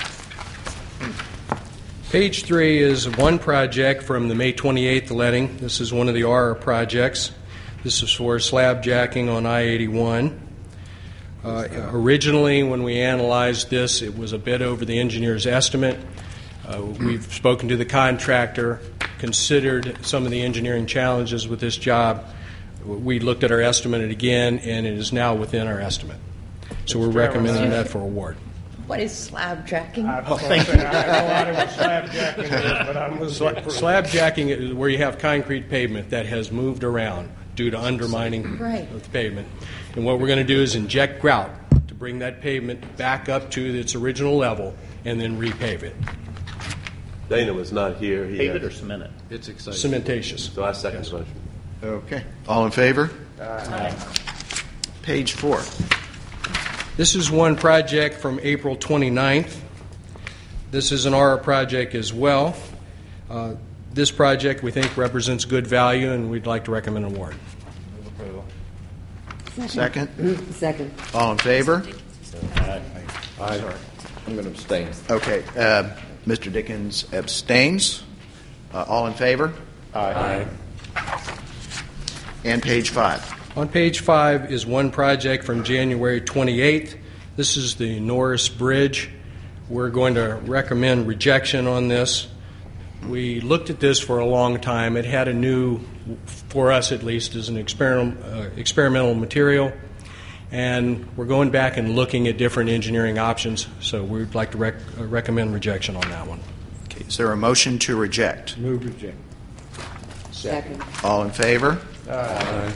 S16: Page three is one project from the May twenty-eighth letting. This is one of the A R R projects. This is for slab jacking on I eighty-one. Uh, originally, when we analyzed this, it was a bit over the engineer's estimate. Uh, we've spoken to the contractor, considered some of the engineering challenges with this job. We looked at our estimate again, and it is now within our estimate. So we're recommending that for award.
S7: What is slab jacking?
S11: I was thinking, I have no idea what slab jacking is, but I'm moving the
S16: Sla-
S11: approval.
S16: slab jacking is where you have concrete pavement that has moved around due to undermining
S7: Right.
S16: of the pavement. And what we're going to do is inject grout to bring that pavement back up to its original level and then repave it.
S9: Dana was not here. He
S8: Pave it
S9: had-
S8: or cement it?
S13: It's exciting.
S16: Cementatious.
S9: So I second the motion.
S1: Okay. All in favor? Aye. Page four.
S16: This is one project from April twenty-ninth. This is an A R R project as well. Uh, This project, we think, represents good value, and we'd like to recommend an award.
S15: Move approval.
S1: Second.
S10: Second.
S1: All in favor?
S6: Aye.
S8: I'm going to abstain.
S1: Okay. Uh, Mister Dickens abstains. Uh, all in favor?
S6: Aye.
S1: And page five.
S16: On page five is one project from January twenty-eighth. This is the Norris Bridge. We're going to recommend rejection on this. We looked at this for a long time. It had a new, for us at least, as an experiment, uh, experimental material. And we're going back and looking at different engineering options. So we'd like to rec- uh, recommend rejection on that one.
S1: Okay. Is there a motion to reject?
S12: Move reject.
S10: Second.
S1: All in favor?
S6: Aye.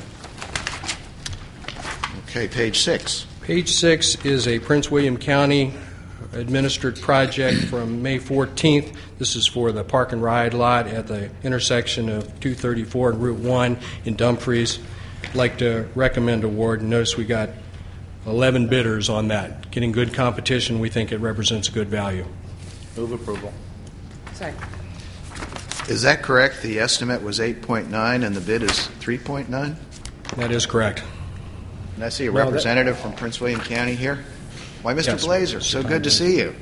S1: Okay. Page six.
S16: Page six is a Prince William County administered project from May fourteenth. This is for the park and ride lot at the intersection of two thirty-four and Route one in Dumfries. I'd like to recommend award. Notice we got eleven bidders on that. Getting good competition, we think it represents a good value.
S8: Move approval.
S7: Second.
S1: Is that correct? The estimate was eight point nine and the bid is three point nine?
S16: That is correct.
S1: And I see a
S12: No, that-
S1: representative from Prince William County here. Why, Mister
S16: Yes.
S1: Blazer, so good to see you.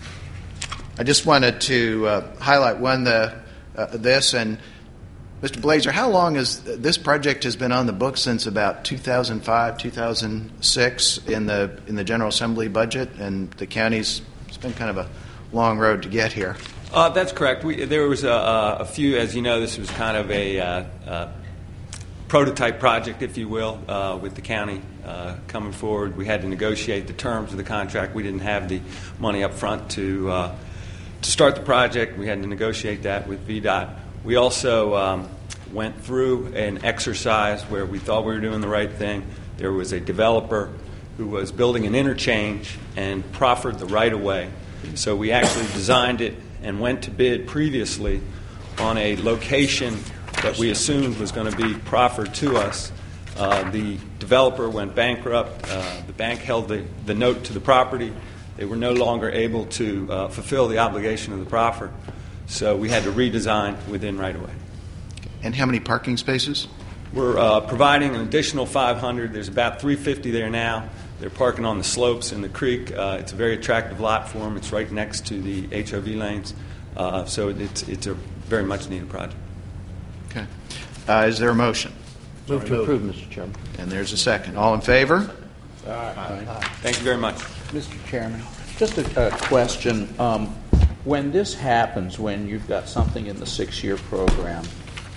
S1: I just wanted to uh, highlight one, the, uh, this, and Mister Blazer, how long has this project has been on the books since about two thousand five, two thousand six in the in the General Assembly budget, and the county's, it's been kind of a long road to get here.
S17: Uh, that's correct. We, there was a, a, a few, as you know, this was kind of a uh, uh, prototype project, if you will, uh, with the county uh, coming forward. We had to negotiate the terms of the contract. We didn't have the money up front to uh, to start the project. We had to negotiate that with V DOT. We also um, went through an exercise where we thought we were doing the right thing. There was a developer who was building an interchange and proffered the right-of-way. So we actually designed it and went to bid previously on a location that we assumed was going to be proffered to us. Uh, the developer went bankrupt. Uh, the bank held the, the note to the property. They were no longer able to uh, fulfill the obligation of the proffer. So we had to redesign within right-of-way.
S1: And how many parking spaces?
S17: We're uh, providing an additional five hundred. There's about three hundred fifty there now. They're parking on the slopes in the creek. Uh, it's a very attractive lot for them. It's right next to the H O V lanes. Uh, so it's, it's a very much needed project.
S1: Okay. Uh, is there a motion?
S3: Move to approve, Mister Chairman.
S1: And there's a second. All in favor?
S17: Aye. Thank you very much.
S8: Mister Chairman, just a, a question. Um, when this happens, when you've got something in the six-year program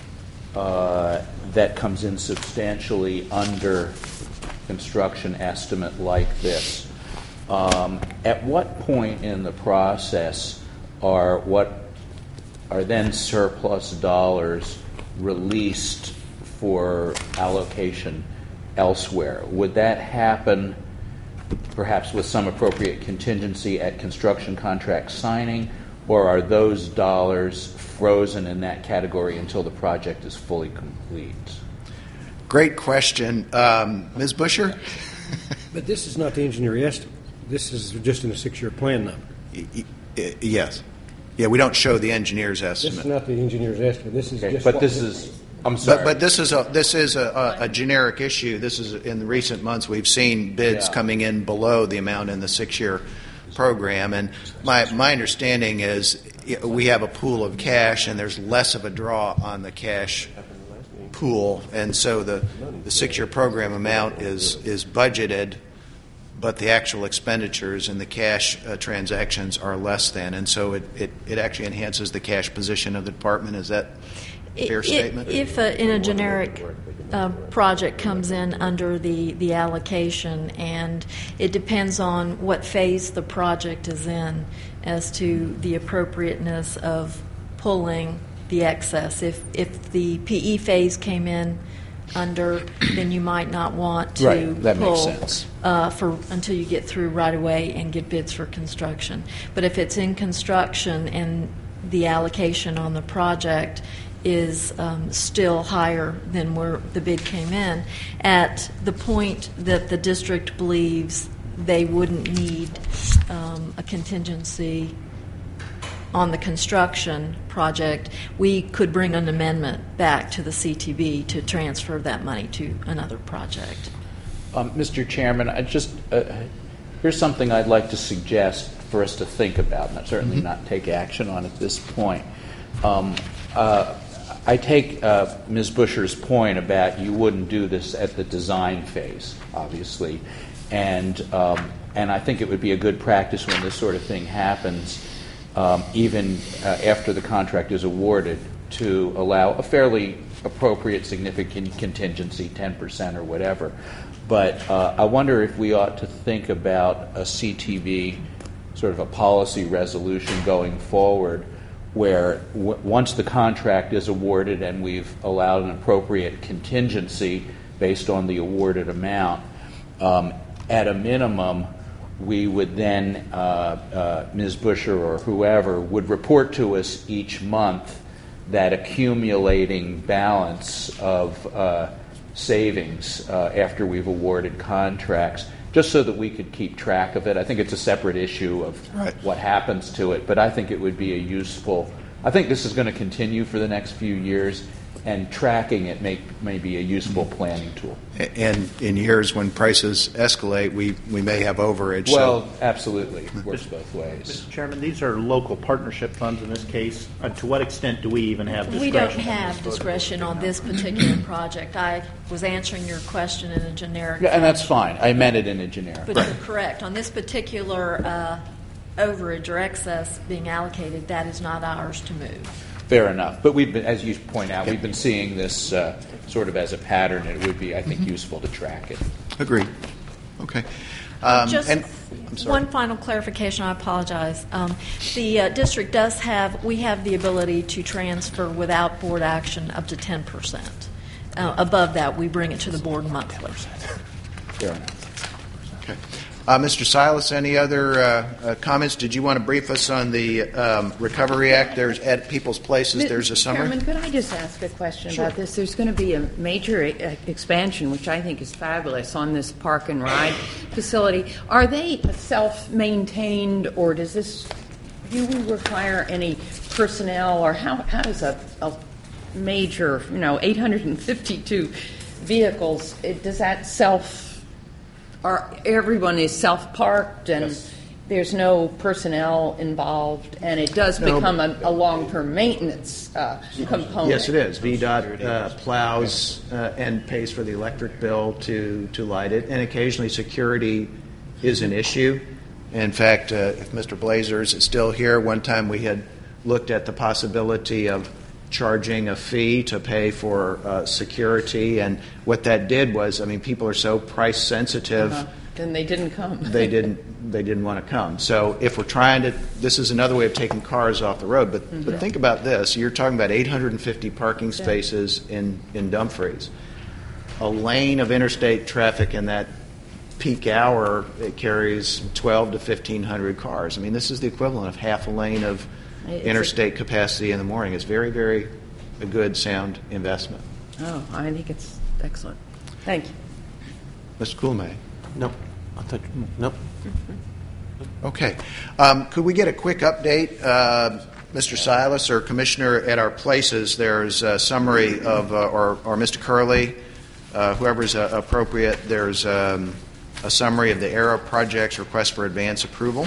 S8: uh, that comes in substantially under construction estimate like this, um, at what point in the process are what are then surplus dollars released for allocation elsewhere. Would that happen perhaps with some appropriate contingency at construction contract signing, or are those dollars frozen in that category until the project is fully complete?
S1: Great question. Um, Miz Busher?
S12: But this is not the engineer estimate. This is just in a six-year plan number.
S1: Y- y- yes. Yeah, we don't show the engineer's estimate.
S12: This is not the engineer's estimate. This is
S8: Okay,
S12: just.
S8: but
S12: what-
S8: this is, I'm sorry.
S1: But, but this is a this is a, a, a generic issue. This is in the recent months we've seen bids
S8: Yeah.
S1: coming in below the amount in the six-year program, and my my understanding is we have a pool of cash, and there's less of a draw on the cash pool, and so the the six-year program amount is is budgeted, but the actual expenditures and the cash uh, transactions are less than, and so it, it, it actually enhances the cash position of the department. Is that a fair
S14: If-
S1: statement?
S14: If uh, in a generic uh, project comes in under the, the allocation, and it depends on what phase the project is in as to the appropriateness of pulling the excess. If, if the P E phase came in under, then you might not want to
S8: Right, that makes
S14: pull
S8: sense.
S14: Uh, for until you get through right away and get bids for construction. But if it's in construction and the allocation on the project is um, still higher than where the bid came in, at the point that the district believes they wouldn't need um, a contingency on the construction project, we could bring an amendment back to the C T B to transfer that money to another project.
S8: Um, Mister Chairman, I just uh, here's something I'd like to suggest for us to think about, and certainly
S1: Mm-hmm.
S8: not take action on at this point. Um, uh, I take uh, Miz Busher's point about you wouldn't do this at the design phase, obviously, and um, and I think it would be a good practice when this sort of thing happens, um, even uh, after the contract is awarded, to allow a fairly appropriate, significant contingency, ten percent or whatever. But uh, I wonder if we ought to think about a C T B, sort of a policy resolution going forward, where w- once the contract is awarded and we've allowed an appropriate contingency based on the awarded amount, um, at a minimum, we would then, uh, uh, Miz Busher or whoever, would report to us each month that accumulating balance of uh, savings uh, after we've awarded contracts, just so that we could keep track of it. I think it's a separate issue of
S1: Right.
S8: what happens to it, but I think it would be a useful, I think this is going to continue for the next few years, and tracking it may, may be a useful planning tool.
S1: And in years when prices escalate, we, we may have overage.
S8: Well,
S1: so.
S8: absolutely. It works both ways.
S5: Mister Chairman, these are local partnership funds in this case. Uh, to what extent do we even have discretion?
S14: We don't have discretion on this particular project. I was answering your question in a generic.
S8: Yeah, and that's fine. I meant it in a generic.
S14: But you're correct. On this particular uh, overage or excess being allocated, that is not ours to move.
S8: Fair enough. But we've been, as you point out, we've been seeing this uh, sort of as a pattern. It would be, I think, useful to track it.
S1: Agreed. Okay. Um,
S14: Just
S1: and, I'm sorry.
S14: one final clarification. I apologize. Um, the uh, district does have, we have the ability to transfer without board action up to ten percent. Uh, above that, we bring it to the board monthly.
S8: Fair enough.
S1: Okay. Uh, Mister Silas, any other uh, uh, comments? Did you want to brief us on the um, Recovery Act? There's at people's places. There's a summary.
S7: Chairman, could I just ask a question
S1: Sure.
S7: about this? There's going to be a major uh, expansion, which I think is fabulous, on this park and ride facility. Are they self-maintained, or does this do we require any personnel, or how how does a, a major, you know, eight hundred fifty-two vehicles, it, does that self? Are, everyone is self-parked and
S1: Yes.
S7: there's no personnel involved, and it does
S1: No.
S7: become a, a long-term maintenance uh, component.
S1: Yes, it is. V DOT uh, plows uh, and pays for the electric bill to, to light it, and occasionally security is an issue. In fact, uh, if Mister Blazers is still here, one time we had looked at the possibility of charging a fee to pay for uh, security, and what that did was, I mean, people are so price sensitive.
S7: Uh-huh. Then they didn't come.
S1: they didn't they didn't want to come. So if we're trying to, this is another way of taking cars off the road. But
S7: Mm-hmm.
S1: but think about this: you're talking about eight hundred fifty parking spaces in in Dumfries. a lane of interstate traffic in that peak hour, it carries twelve to fifteen hundred cars. I mean, this is the equivalent of half a lane of
S7: It's
S1: interstate capacity in the morning. It's very, very a good, sound investment.
S7: Oh, I think it's excellent. Thank you.
S1: Mister Coolmay?
S3: No. I thought, nope.
S1: Okay. Um, could we get a quick update, uh, Mister Silas or Commissioner, at our places? There's a summary of, uh, or, or Mister Curley, uh, whoever's uh, appropriate. There's um, a summary of the A R A projects, request for advance approval.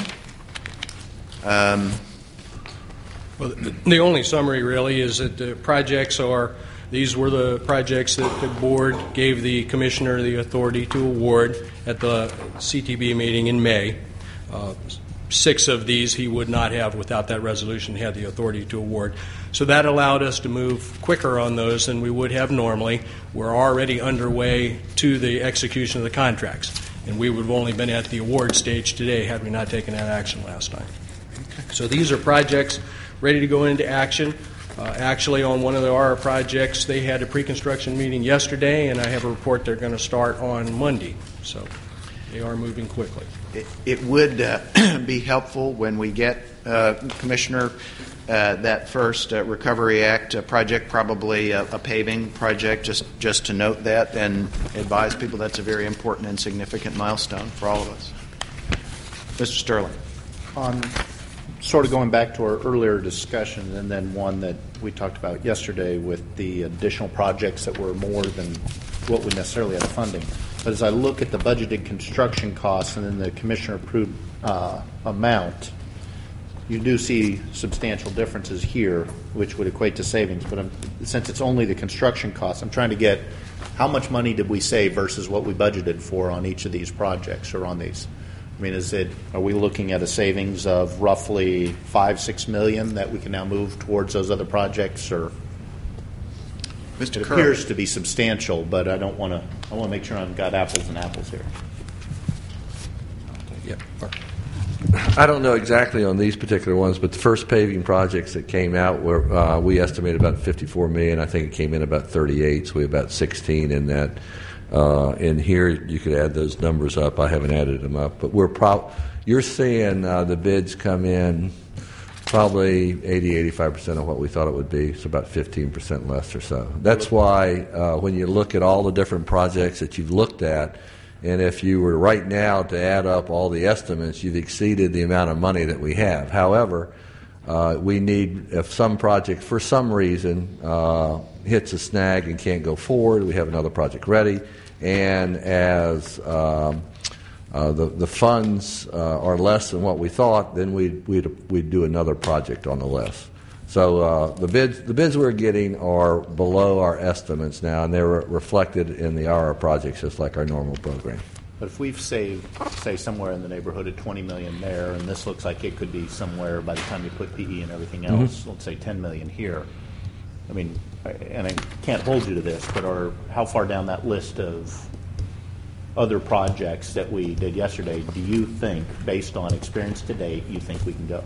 S1: Um,
S16: Well, the, the only summary really is that the projects are, these were the projects that the board gave the commissioner the authority to award at the C T B meeting in May. Uh, six of these he would not have without that resolution. He had the authority to award. So that allowed us to move quicker on those than we would have normally. We're already underway to the execution of the contracts, and we would have only been at the award stage today had we not taken that action last time. So these are projects ready to go into action. Uh, actually, on one of the A R A projects, they had a pre-construction meeting yesterday, and I have a report they're going to start on Monday. So they are moving quickly.
S1: It, it would uh, be helpful when we get, uh, Commissioner, uh, that first uh, Recovery Act uh, project, probably a, a paving project, just, just to note that and advise people that's a very important and significant milestone for all of us. Mister Sterling.
S5: On sort of going back to our earlier discussion, and then one that we talked about yesterday with the additional projects that were more than what we necessarily had funding. But as I look at the budgeted construction costs and then the commissioner approved uh, amount, you do see substantial differences here, which would equate to savings. But I'm, since it's only the construction costs, I'm trying to get how much money did we save versus what we budgeted for on each of these projects or on these. I mean, is it? Are we looking at a savings of roughly five, six million that we can now move towards those other projects, or
S1: Mister
S5: It
S1: Curley.
S5: appears to be substantial, but I don't want to. I want to make sure I've got apples and apples here.
S16: Yep.
S18: I don't know exactly on these particular ones, but the first paving projects that came out were uh, we estimated about fifty-four million. I think it came in about thirty-eight, so we have about sixteen in that. Uh, in here, you could add those numbers up. I haven't added them up, but we're pro- you're seeing uh, the bids come in probably eighty, eighty-five percent of what we thought it would be, so about fifteen percent less or so. That's why uh, when you look at all the different projects that you've looked at, and if you were right now to add up all the estimates, you've exceeded the amount of money that we have. However, uh, we need, if some project for some reason uh, hits a snag and can't go forward, we have another project ready. And as um, uh, the the funds uh, are less than what we thought, then we'd we'd, we'd do another project on the list. So uh, the bids the bids we're getting are below our estimates now, and they're re- reflected in the A R A projects, just like our normal program.
S5: But if we've saved, say, somewhere in the neighborhood of twenty million there, and this looks like it could be somewhere by the time you put P E and everything else, mm-hmm. let's say ten million here. I mean, and I can't hold you to this, but are how far down that list of other projects that we did yesterday do you think, based on experience to date, you think we can go?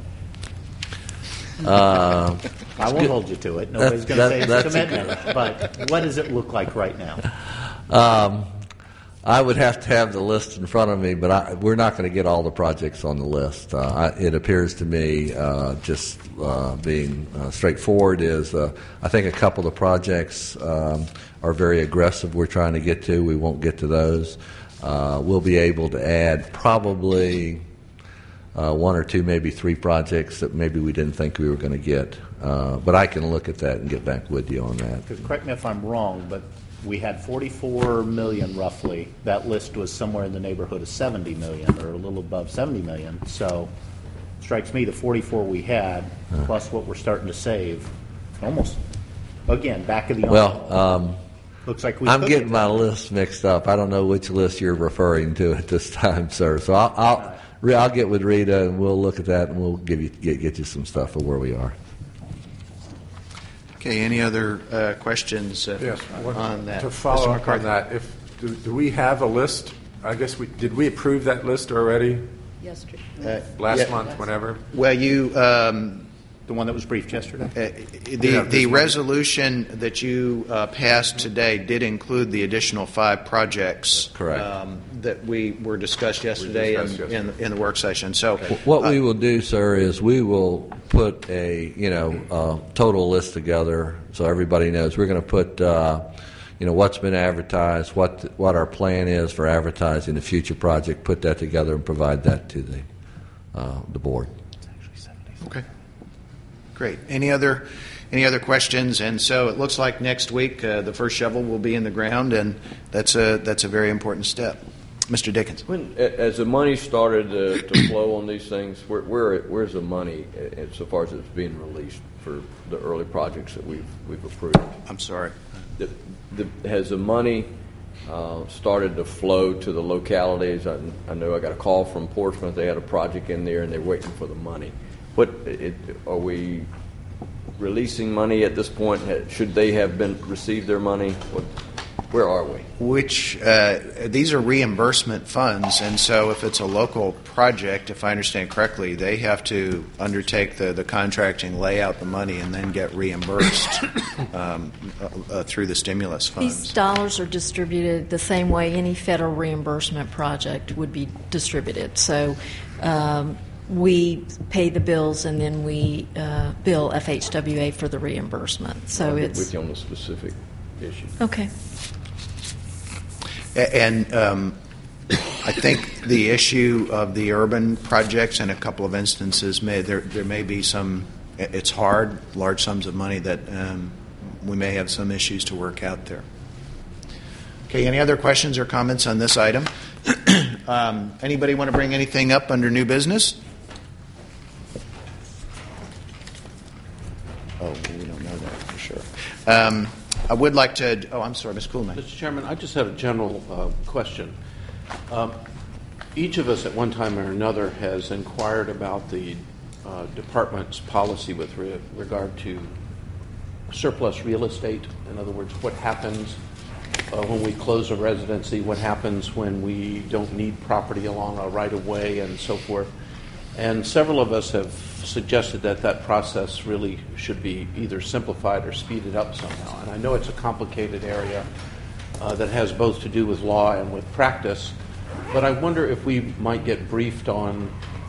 S18: Uh,
S5: I won't hold you to it. Nobody's going to say it's a commitment. But what does it look like right now?
S18: Um, I would have to have the list in front of me, but I, we're not going to get all the projects on the list. Uh, I, it appears to me, uh, just uh, being uh, straightforward, is uh, I think a couple of projects um, are very aggressive we're trying to get to. We won't get to those. Uh, we'll be able to add probably uh, one or two, maybe three projects that maybe we didn't think we were going to get. Uh, but I can look at that and get back with you on that.
S5: Because correct me if I'm wrong, but we had forty-four million roughly. That list was somewhere in the neighborhood of seventy million, or a little above seventy million. So it strikes me the forty-four we had, uh. plus what we're starting to save, almost, again, back of the
S18: well, um,
S5: looks like we
S18: I'm
S5: took
S18: getting
S5: it.
S18: my list mixed up. I don't know which list you're referring to at this time, sir. So I'll, I'll, I'll get with Rita, and we'll look at that, and we'll give you get, get you some stuff of where we are.
S1: Okay, any other uh, questions uh,
S6: yes,
S1: on that?
S6: To follow
S1: Mister
S6: up on that, if do, do we have a list? I guess we did we approve that list already?
S7: Yesterday.
S1: Uh,
S6: Last
S1: yeah.
S6: month, whenever?
S1: Well, you um,
S5: The one that was briefed yesterday?
S1: Uh, the the resolution that you uh, passed today did include the additional five projects
S18: Correct.
S1: Um, that we were discussed yesterday,
S6: discussed
S1: in,
S6: yesterday.
S1: in, in the work session. So,
S18: What
S1: uh,
S18: we will do, sir, is we will put a you know uh, total list together so everybody knows. We're going to put uh, you know what's been advertised, what what our plan is for advertising the future project. Put that together and provide that to the uh, the board.
S1: Okay. Great. Any other any other questions? And so it looks like next week uh, the first shovel will be in the ground, and that's a that's a very important step. Mister Dickens.
S19: When, as the money started to, to flow on these things, where, where where's the money so far as it's being released for the early projects that we've we've approved?
S1: I'm sorry.
S19: The, the, has the money uh, started to flow to the localities? I, I know I got a call from Portsmouth. They had a project in there, and they're waiting for the money. What it, are we releasing money at this point? Should they have been received their money? What, where are we?
S1: Which uh, these are reimbursement funds, and so if it's a local project, if I understand correctly, they have to undertake the, the contracting, lay out the money, and then get reimbursed um, uh, through the stimulus funds.
S14: These dollars are distributed the same way any federal reimbursement project would be distributed. So. Um, We pay the bills, and then we uh, bill F H W A for the reimbursement. So
S19: I'll get
S14: it's
S19: with you on the specific issue.
S14: Okay.
S1: And um, I think the issue of the urban projects, in a couple of instances, may there there may be some. It's hard, large sums of money that um, we may have some issues to work out there. Okay. Any other questions or comments on this item? um, anybody want to bring anything up under new business? Oh, we don't know that for sure. Um, I would like to. Oh, I'm sorry, Miz Coolman.
S3: Mister Chairman, I just have a general uh, question. Um, each of us at one time or another has inquired about the uh, department's policy with re- regard to surplus real estate. In other words, what happens uh, when we close a residency, what happens when we don't need property along a right-of-way, and so forth. And several of us have suggested that that process really should be either simplified or speeded up somehow. And I know it's a complicated area uh, that has both to do with law and with practice, but I wonder if we might get briefed on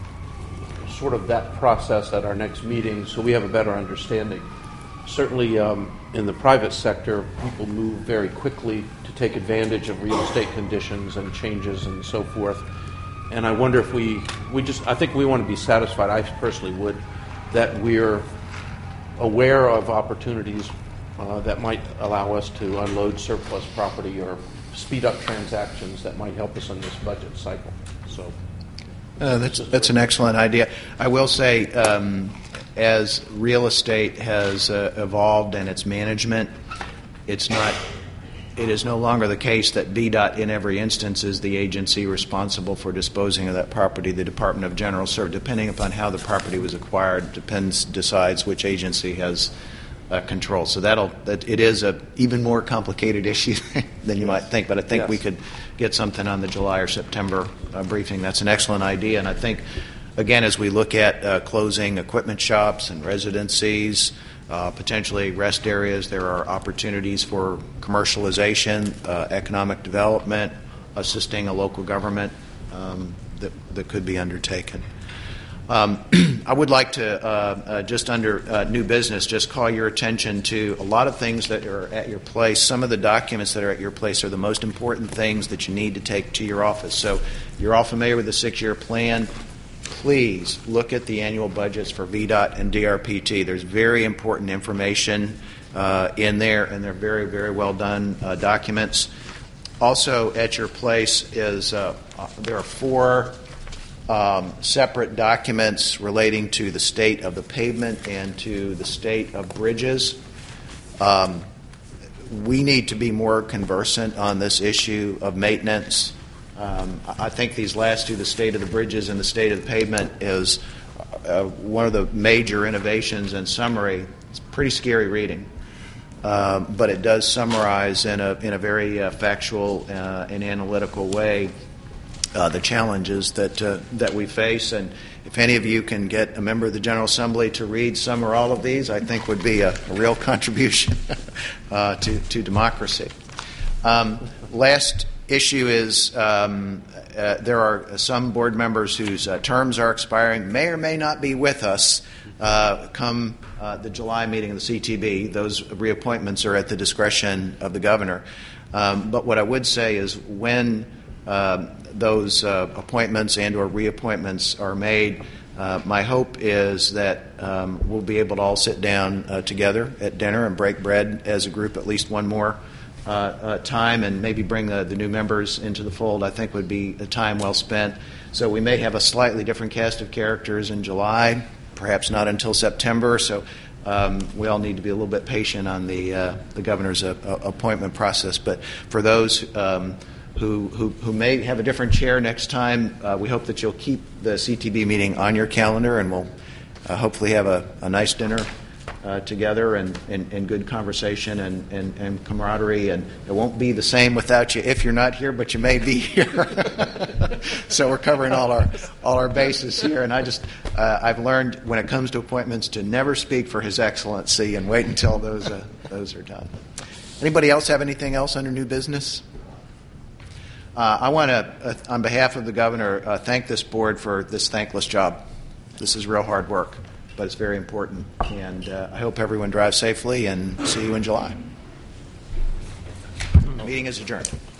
S3: sort of that process at our next meeting so we have a better understanding. Certainly um, in the private sector, people move very quickly to take advantage of real estate conditions and changes and so forth. And I wonder if we, we just, I think we want to be satisfied, I personally would, that we're aware of opportunities uh, that might allow us to unload surplus property or speed up transactions that might help us in this budget cycle. So
S1: uh, that's that's an excellent idea. I will say, um, as real estate has uh, evolved and its management, it's not. It is no longer the case that V DOT in every instance is the agency responsible for disposing of that property. The Department of General Services, depending upon how the property was acquired, depends decides which agency has uh, control. So that'll that it is a even more complicated issue than you might think. But I think
S19: Yes.
S1: we could get something on the July or September uh, briefing. That's an excellent idea, and I think again as we look at uh, closing equipment shops and residencies. Uh, potentially rest areas. There are opportunities for commercialization, uh, economic development, assisting a local government um, that, that could be undertaken. Um, I would like to, uh, uh, just under uh, new business, just call your attention to a lot of things that are at your place. Some of the documents that are at your place are the most important things that you need to take to your office. So you're all familiar with the six-year plan. Please look at the annual budgets for V DOT and D R P T. There's very important information uh, in there, and they're very, very well done uh, documents. Also at your place is uh, there are four um, separate documents relating to the state of the pavement and to the state of bridges. Um, we need to be more conversant on this issue of maintenance. Um, I think these last two, the state of the bridges and the state of the pavement, is uh, one of the major innovations in summary. It's pretty scary reading, uh, but it does summarize in a in a very uh, factual uh, and analytical way uh, the challenges that uh, that we face. And if any of you can get a member of the General Assembly to read some or all of these, I think would be a, a real contribution uh, to, to democracy. Um, last issue is um, uh, there are some board members whose uh, terms are expiring, may or may not be with us uh, come uh, the July meeting of the C T B. Those reappointments are at the discretion of the governor. Um, but what I would say is when uh, those uh, appointments and or reappointments are made, uh, my hope is that um, we'll be able to all sit down uh, together at dinner and break bread as a group at least one more uh, uh, time, and maybe bring the, the new members into the fold. I think would be a time well spent. So we may have a slightly different cast of characters in July, perhaps not until September. So Um, we all need to be a little bit patient on the uh, the governor's uh, appointment process. But for those um, who, who who may have a different chair next time, uh, we hope that you'll keep the C T B meeting on your calendar, and we'll uh, hopefully have a, a nice dinner uh, together and, and, and good conversation and, and, and camaraderie. And it won't be the same without you if you're not here, but you may be here. So we're covering all our all our bases here. And I just uh, I've learned when it comes to appointments to never speak for His Excellency and wait until those uh, those are done. Anybody else have anything else under new business? Uh, I want to, uh, on behalf of the governor, uh, thank this board for this thankless job. This is real hard work, but it's very important. And uh, I hope everyone drives safely, and see you in July. The meeting is adjourned.